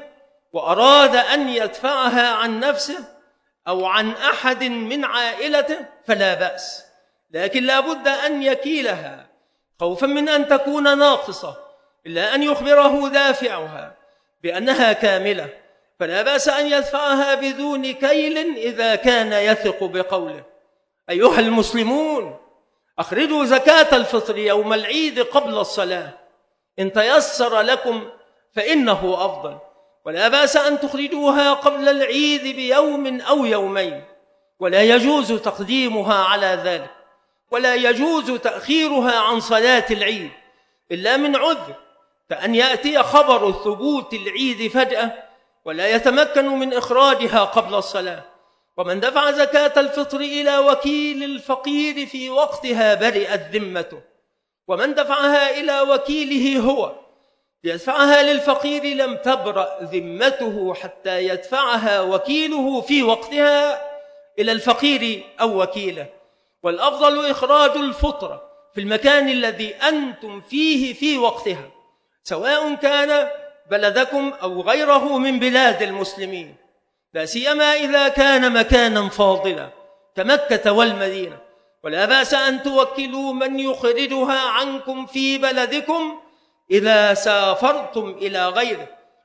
وأراد أن يدفعها عن نفسه أو عن أحد من عائلته فلا بأس، لكن لا بد أن يكيلها خوفا من أن تكون ناقصة، إلا أن يخبره دافعها بأنها كاملة، فلا بأس أن يدفعها بدون كيل إذا كان يثق بقوله. أيها المسلمون، أخرجوا زكاة الفطر يوم العيد قبل الصلاة إن تيسر لكم فإنه أفضل، ولا بأس أن تخرجوها قبل العيد بيوم أو يومين، ولا يجوز تقديمها على ذلك، ولا يجوز تأخيرها عن صلاة العيد إلا من عذر، كأن يأتي خبر ثبوت العيد فجأة ولا يتمكن من إخراجها قبل الصلاة. ومن دفع زكاة الفطر إلى وكيل الفقير في وقتها برئت ذمته، ومن دفعها إلى وكيله هو ليدفعها للفقير لم تبرأ ذمته حتى يدفعها وكيله في وقتها إلى الفقير أو وكيله. والأفضل إخراج الفطرة في المكان الذي أنتم فيه في وقتها، سواء كان بلدكم أو غيره من بلاد المسلمين، لا سيما إذا كان مكانا فاضلا كمكة والمدينة. ولا بأس أن توكلوا من يخرجها عنكم في بلدكم إذا سافرتم إلى غيره،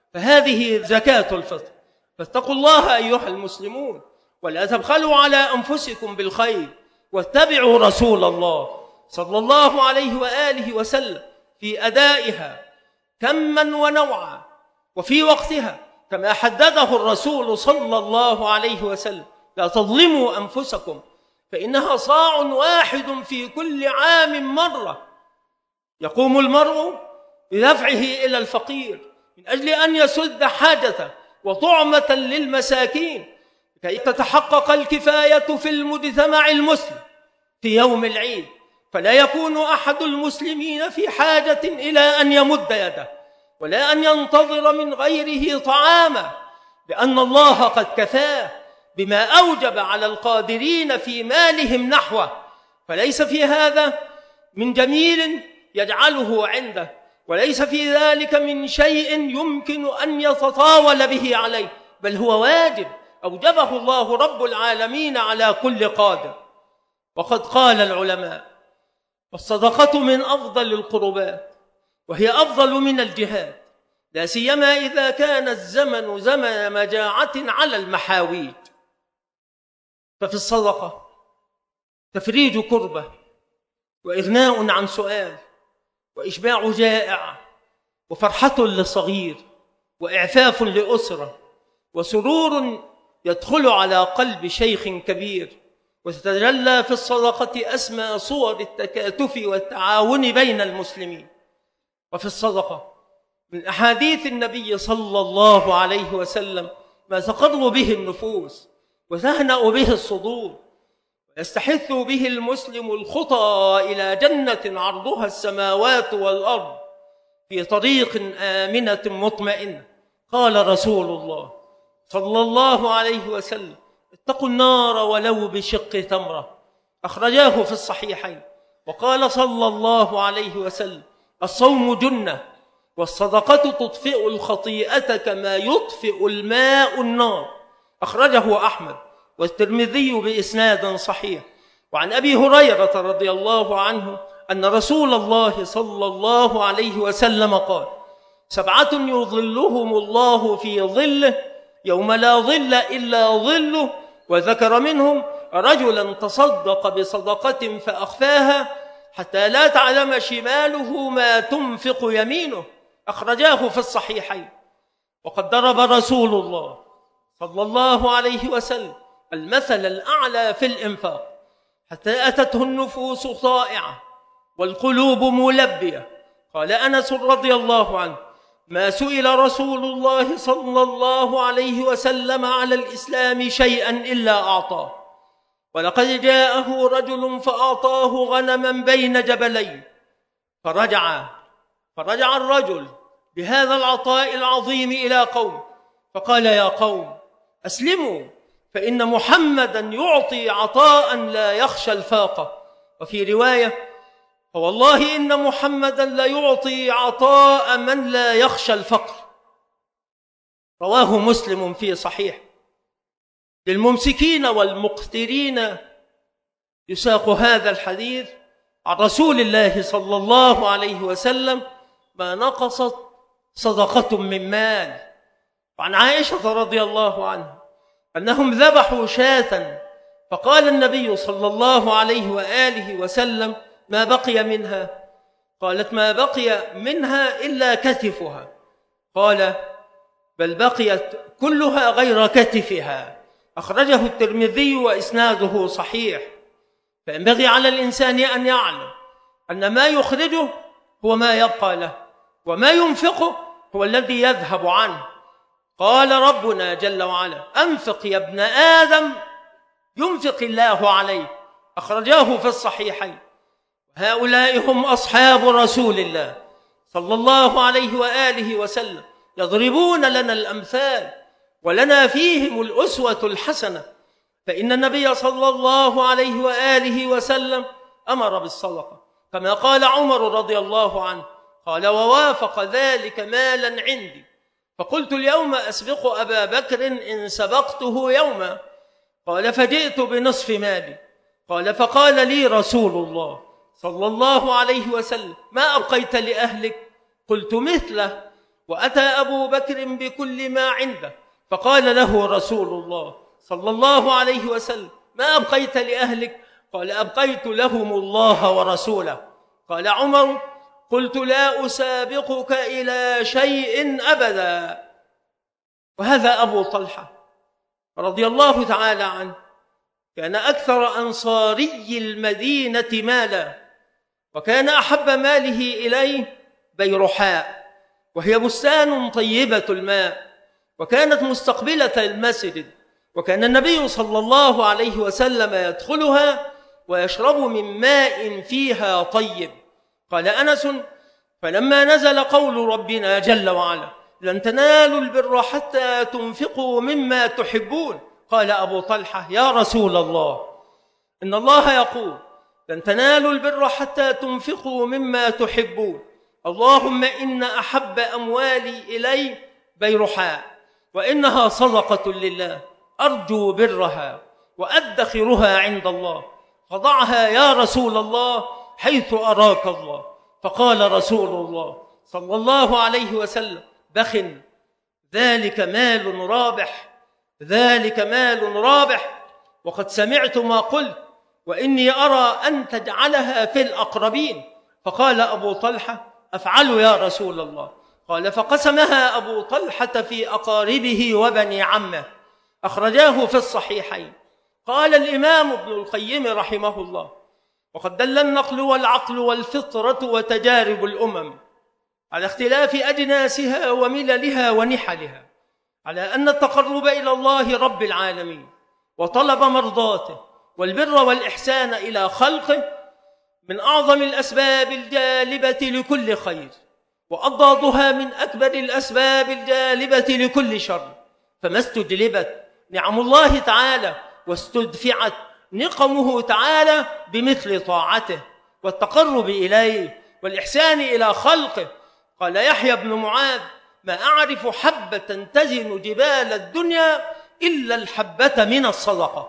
فهذه زكاة الفطر. فاتقوا الله أيها المسلمون، ولا تبخلوا على أنفسكم بالخير، واتبعوا رسول الله صلى الله عليه وآله وسلم في أدائها كما ونوعا وفي وقتها كما حدده الرسول صلى الله عليه وسلم. لا تظلموا أنفسكم، فإنها صاع واحد في كل عام مرة يقوم المرء بدفعه إلى الفقير من أجل أن يسد حاجته وطعمة للمساكين كي تتحقق الكفاية في المجتمع المسلم في يوم العيد، فلا يكون أحد المسلمين في حاجة إلى أن يمد يده ولا أن ينتظر من غيره طعاما، لأن الله قد كفاه بما أوجب على القادرين في مالهم نحوه، فليس في هذا من جميل يجعله عنده، وليس في ذلك من شيء يمكن أن يتطاول به عليه، بل هو واجب أوجبه الله رب العالمين على كل قادر. وقد قال العلماء: والصدقة من أفضل القربات، وهي أفضل من الجهاد، لا سيما إذا كان الزمن زمن مجاعة على المحاويج. ففي الصدقة تفريج كربة، وإغناء عن سؤال، وإشباع جائع، وفرحة لصغير، وإعفاف لأسرة، وسرور يدخل على قلب شيخ كبير. وتتجلى في الصدقة أسمى صور التكاتف والتعاون بين المسلمين. وفي الصدقة من أحاديث النبي صلى الله عليه وسلم ما تقر به النفوس وتهنأ به الصدور، ويستحث به المسلم الخطى إلى جنة عرضها السماوات والأرض في طريق آمنة مطمئنة. قال رسول الله صلى الله عليه وسلم: اتقوا النار ولو بشق تمرة، أخرجاه في الصحيحين. وقال صلى الله عليه وسلم: الصوم جنة، والصدقة تطفئ الخطيئة كما يطفئ الماء النار، أخرجه أحمد والترمذي بإسناد صحيح. وعن أبي هريرة رضي الله عنه أن رسول الله صلى الله عليه وسلم قال: 7 يظلهم الله في ظله يوم لا ظل إلا ظله، وذكر منهم رجلا تصدق بصدقة فأخفاها حتى لا تعلم شماله ما تنفق يمينه، أخرجاه في الصحيحين. وقد ضرب رسول الله صلى الله عليه وسلم المثل الأعلى في الإنفاق، حتى أتته النفوس طائعة والقلوب ملبية. قال أنس رضي الله عنه: ما سئل رسول الله صلى الله عليه وسلم على الإسلام شيئا إلا أعطاه، ولقد جاءه رجل فأعطاه غنما بين جبلين، فرجع الرجل بهذا العطاء العظيم إلى قوم، فقال: يا قوم أسلموا، فإن محمدا يعطي عطاء لا يخشى الفاقة. وفي رواية: فوالله إن محمدا لا يعطي عطاء من لا يخشى الفقر. رواه مسلم في صحيح. للممسكين والمقترين يساق هذا الحديث عن رسول الله صلى الله عليه وسلم: ما نقصت صدقة من مال. وعن عائشة رضي الله عنها أنهم ذبحوا شاة، فقال النبي صلى الله عليه وآله وسلم: ما بقي منها؟ قالت: ما بقي منها إلا كتفها. قال: بل بقيت كلها غير كتفها. أخرجه الترمذي وإسناده صحيح. فينبغي على الإنسان أن يعلم أن ما يخرجه هو ما يبقى له، وما ينفقه هو الذي يذهب عنه. قال ربنا جل وعلا: أنفق يا ابن آدم ينفق الله عليك. أخرجاه في الصحيحين. هؤلاء هم أصحاب رسول الله صلى الله عليه وآله وسلم، يضربون لنا الأمثال، ولنا فيهم الأسوة الحسنة. فإن النبي صلى الله عليه وآله وسلم أمر بالصدقة، كما قال عمر رضي الله عنه، قال: ووافق ذلك مالا عندي، فقلت اليوم أسبق أبا بكر إن سبقته يوما. قال: فجئت بنصف مالي. قال: فقال لي رسول الله صلى الله عليه وسلم: ما أبقيت لأهلك؟ قلت: مثله. وأتى أبو بكر بكل ما عنده، فقال له رسول الله صلى الله عليه وسلم: ما أبقيت لأهلك؟ قال: أبقيت لهم الله ورسوله. قال عمر: قلت: لا أسابقك إلى شيء أبدا. وهذا أبو طلحة رضي الله تعالى عنه، كان أكثر أنصاري المدينة مالا، وكان أحب ماله إليه بيرحاء، وهي بستان طيبة الماء، وكانت مستقبلة المسجد، وكان النبي صلى الله عليه وسلم يدخلها ويشرب من ماء فيها طيب. قال أنس: فلما نزل قول ربنا جل وعلا: لن تنالوا البر حتى تنفقوا مما تحبون، قال أبو طلحة: يا رسول الله، إن الله يقول: لن تنالوا البر حتى تنفقوا مما تحبون، اللهم إن أحب أموالي إلي بيرحاء، وإنها صدقة لله، أرجو برها وأدخرها عند الله، فضعها يا رسول الله حيث أراك الله. فقال رسول الله صلى الله عليه وسلم: بخ، ذلك مال رابح، ذلك مال رابح، وقد سمعت ما قلت، وإني أرى أن تجعلها في الأقربين. فقال أبو طلحة: أفعل يا رسول الله. قال: فقسمها أبو طلحة في أقاربه وبني عمه. أخرجاه في الصحيحين. قال الإمام ابن القيم رحمه الله: وقد دل النقل والعقل والفطرة وتجارب الأمم على اختلاف أجناسها ومللها ونحلها على أن التقرب إلى الله رب العالمين وطلب مرضاته والبر والإحسان إلى خلقه من أعظم الأسباب الجالبة لكل خير، وأضدادها من أكبر الأسباب الجالبة لكل شر. فما استجلبت نعم الله تعالى واستدفعت نقمه تعالى بمثل طاعته والتقرب إليه والإحسان إلى خلقه. قال يحيى بن معاذ: ما أعرف حبة تزن جبال الدنيا إلا الحبة من الصدقة.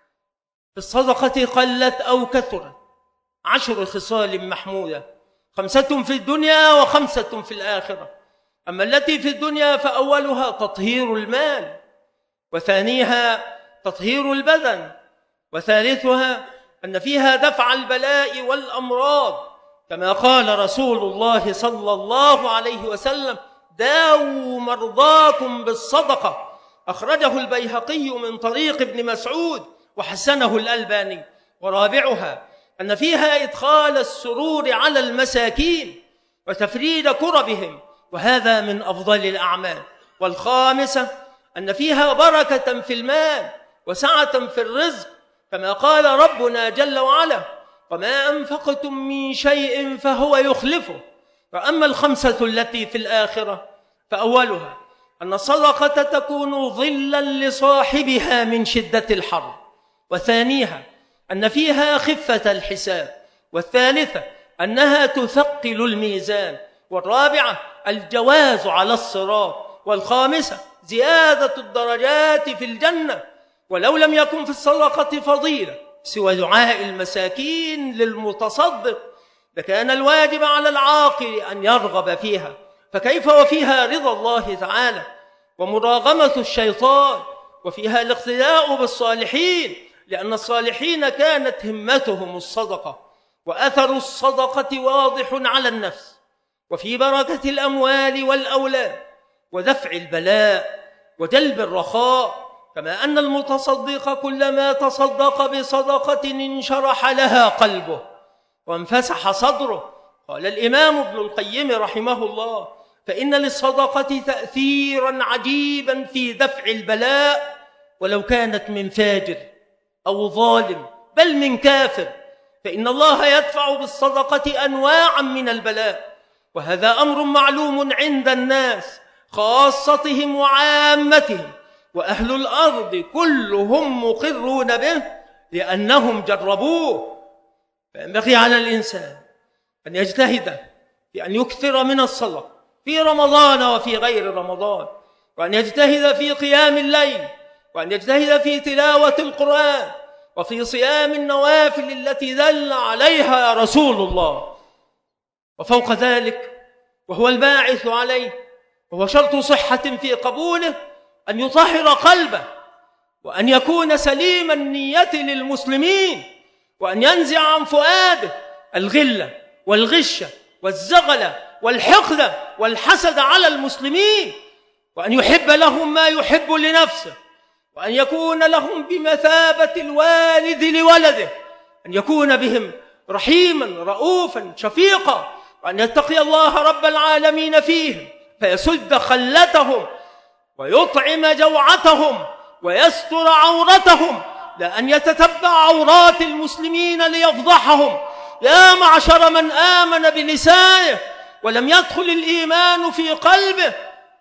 في الصدقة قلت أو كثرت 10 خصال محمودة، 5 في الدنيا و5 في الآخرة. أما التي في الدنيا فأولها تطهير المال، وثانيها تطهير البدن، وثالثها أن فيها دفع البلاء والأمراض، كما قال رسول الله صلى الله عليه وسلم: داووا مرضاكم بالصدقة. أخرجه البيهقي من طريق ابن مسعود وحسنه الألباني. ورابعها أن فيها إدخال السرور على المساكين وتفريد كربهم، وهذا من أفضل الأعمال. والخامسة أن فيها بركة في المال وسعة في الرزق، كما قال ربنا جل وعلا: وما أنفقتم من شيء فهو يخلفه. وأما الخمسة التي في الآخرة فأولها أن الصدقة تكون ظلا لصاحبها من شدة الحر، وثانيها أن فيها خفة الحساب، والثالثة أنها تثقل الميزان، والرابعة الجواز على الصراط، والخامسة زيادة الدرجات في الجنة. ولو لم يكن في الصدقة فضيلة سوى دعاء المساكين للمتصدق لكان الواجب على العاقل أن يرغب فيها، فكيف وفيها رضا الله تعالى ومراغمة الشيطان، وفيها الاقتداء بالصالحين، لأن الصالحين كانت همتهم الصدقة، وأثر الصدقة واضح على النفس، وفي بركة الأموال والأولاد، ودفع البلاء وجلب الرخاء. كما أن المتصدق كلما تصدق بصدقة انشرح لها قلبه وانفسح صدره. قال الإمام ابن القيم رحمه الله: فإن للصدقة تأثيرا عجيبا في دفع البلاء، ولو كانت من فاجر أو ظالم بل من كافر، فإن الله يدفع بالصدقة أنواعا من البلاء، وهذا أمر معلوم عند الناس خاصتهم وعامتهم، وأهل الأرض كلهم مقرون به لأنهم جربوه. فينبغي على الإنسان أن يجتهد في أن يكثر من الصدقة في رمضان وفي غير رمضان، وأن يجتهد في قيام الليل، وأن يجتهد في تلاوة القرآن، وفي صيام النوافل التي دل عليها رسول الله. وفوق ذلك وهو الباعث عليه وهو شرط صحة في قبوله أن يطهر قلبه، وأن يكون سليم النية للمسلمين، وأن ينزع عن فؤاده الغلة والغشة والزغل والحقد والحسد على المسلمين، وأن يحب لهم ما يحب لنفسه، وأن يكون لهم بمثابة الوالد لولده، أن يكون بهم رحيما رؤوفا شفيقا، وأن يتقي الله رب العالمين فيهم فيسد خلتهم ويطعم جوعتهم ويستر عورتهم، لا أن يتتبع عورات المسلمين ليفضحهم. يا معشر من آمن بلسانه ولم يدخل الإيمان في قلبه،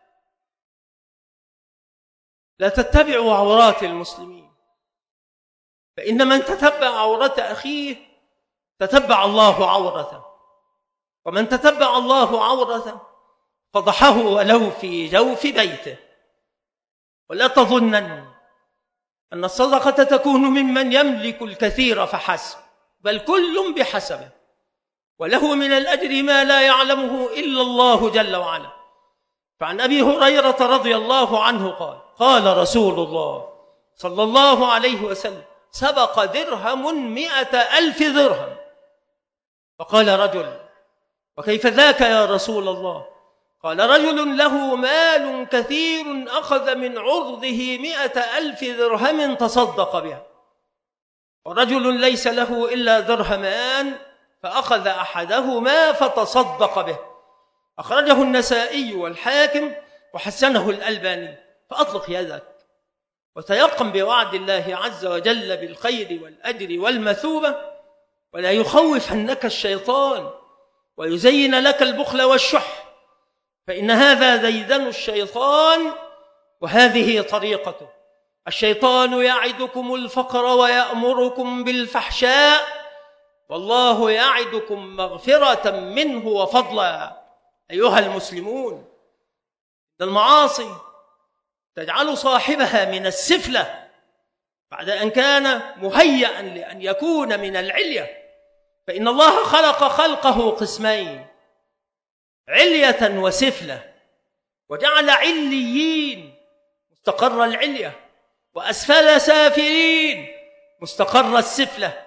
لا تتبعوا عورات المسلمين، فإن من تتبع عورة أخيه تتبع الله عورته، ومن تتبع الله عورته فضحه ولو في جوف بيته. ولا تظنن أن الصدقة تكون ممن يملك الكثير فحسب، بل كل بحسبه، وله من الأجر ما لا يعلمه إلا الله جل وعلا. فعن أبي هريرة رضي الله عنه قال رسول الله صلى الله عليه وسلم: سبق درهم 100,000 درهم. فقال رجل: وكيف ذاك يا رسول الله؟ قال: رجل له مال كثير أخذ من عرضه 100,000 درهم تصدق بها، ورجل ليس له إلا درهمان فأخذ أحدهما فتصدق به. أخرجه النسائي والحاكم وحسنه الألباني. فأطلق يدك وتيقن بوعد الله عز وجل بالخير والأجر والمثوبة، ولا يخوفنك الشيطان ويزين لك البخل والشح، فإن هذا ديدن الشيطان وهذه طريقته. الشيطان يعدكم الفقر ويأمركم بالفحشاء، والله يعدكم مغفرة منه وفضلا. أيها المسلمون، المعاصي تجعل صاحبها من السفلة بعد أن كان مهيئا لأن يكون من العلية، فإن الله خلق خلقه قسمين: علية وسفلة، وجعل عليين مستقر العلية، وأسفل سافلين مستقر السفلة.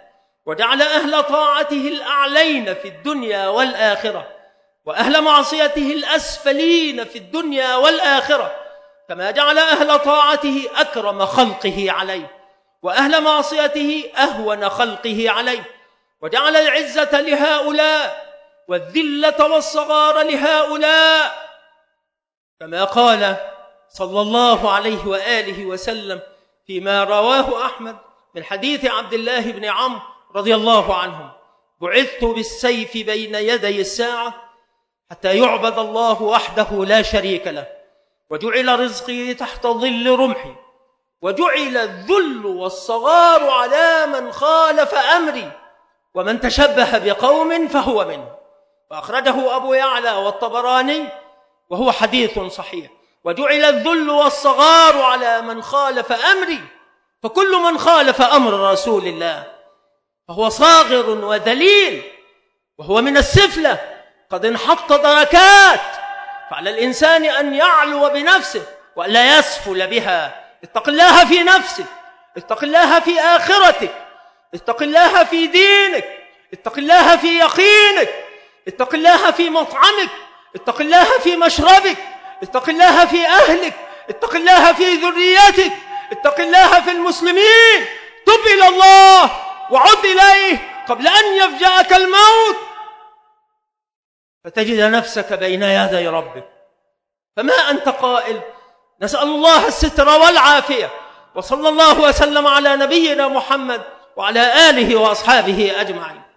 وجعل أهل طاعته الأعلين في الدنيا والآخرة، وأهل معصيته الأسفلين في الدنيا والآخرة، كما جعل أهل طاعته أكرم خلقه عليه، وأهل معصيته أهون خلقه عليه، وجعل العزة لهؤلاء والذلة والصغار لهؤلاء، كما قال صلى الله عليه وآله وسلم فيما رواه أحمد من حديث عبد الله بن عمرو رضي الله عنهم: بعثت بالسيف بين يدي الساعة حتى يعبد الله وحده لا شريك له، وجعل رزقي تحت ظل رمحي، وجعل الذل والصغار على من خالف أمري، ومن تشبه بقوم فهو منه. فأخرجه أبو يعلى والطبراني وهو حديث صحيح. وجعل الذل والصغار على من خالف أمري، فكل من خالف أمر رسول الله فهو صاغر وذليل، وهو من السفلة قد انحط دركات. فعلى الإنسان أن يعلو بنفسه وألا يسفل بها. اتق الله في نفسك، اتق الله في آخرتك، اتق الله في دينك، اتق الله في يقينك، اتق الله في مطعمك، اتق الله في مشربك، اتق الله في أهلك، اتق الله في ذريتك، اتق الله في المسلمين. تب إلى الله وعد إليه قبل أن يفجأك الموت فتجد نفسك بين يدي ربك. فما أنت قائل؟ نسأل الله الستر والعافية، وصلى الله وسلم على نبينا محمد وعلى آله وأصحابه أجمعين.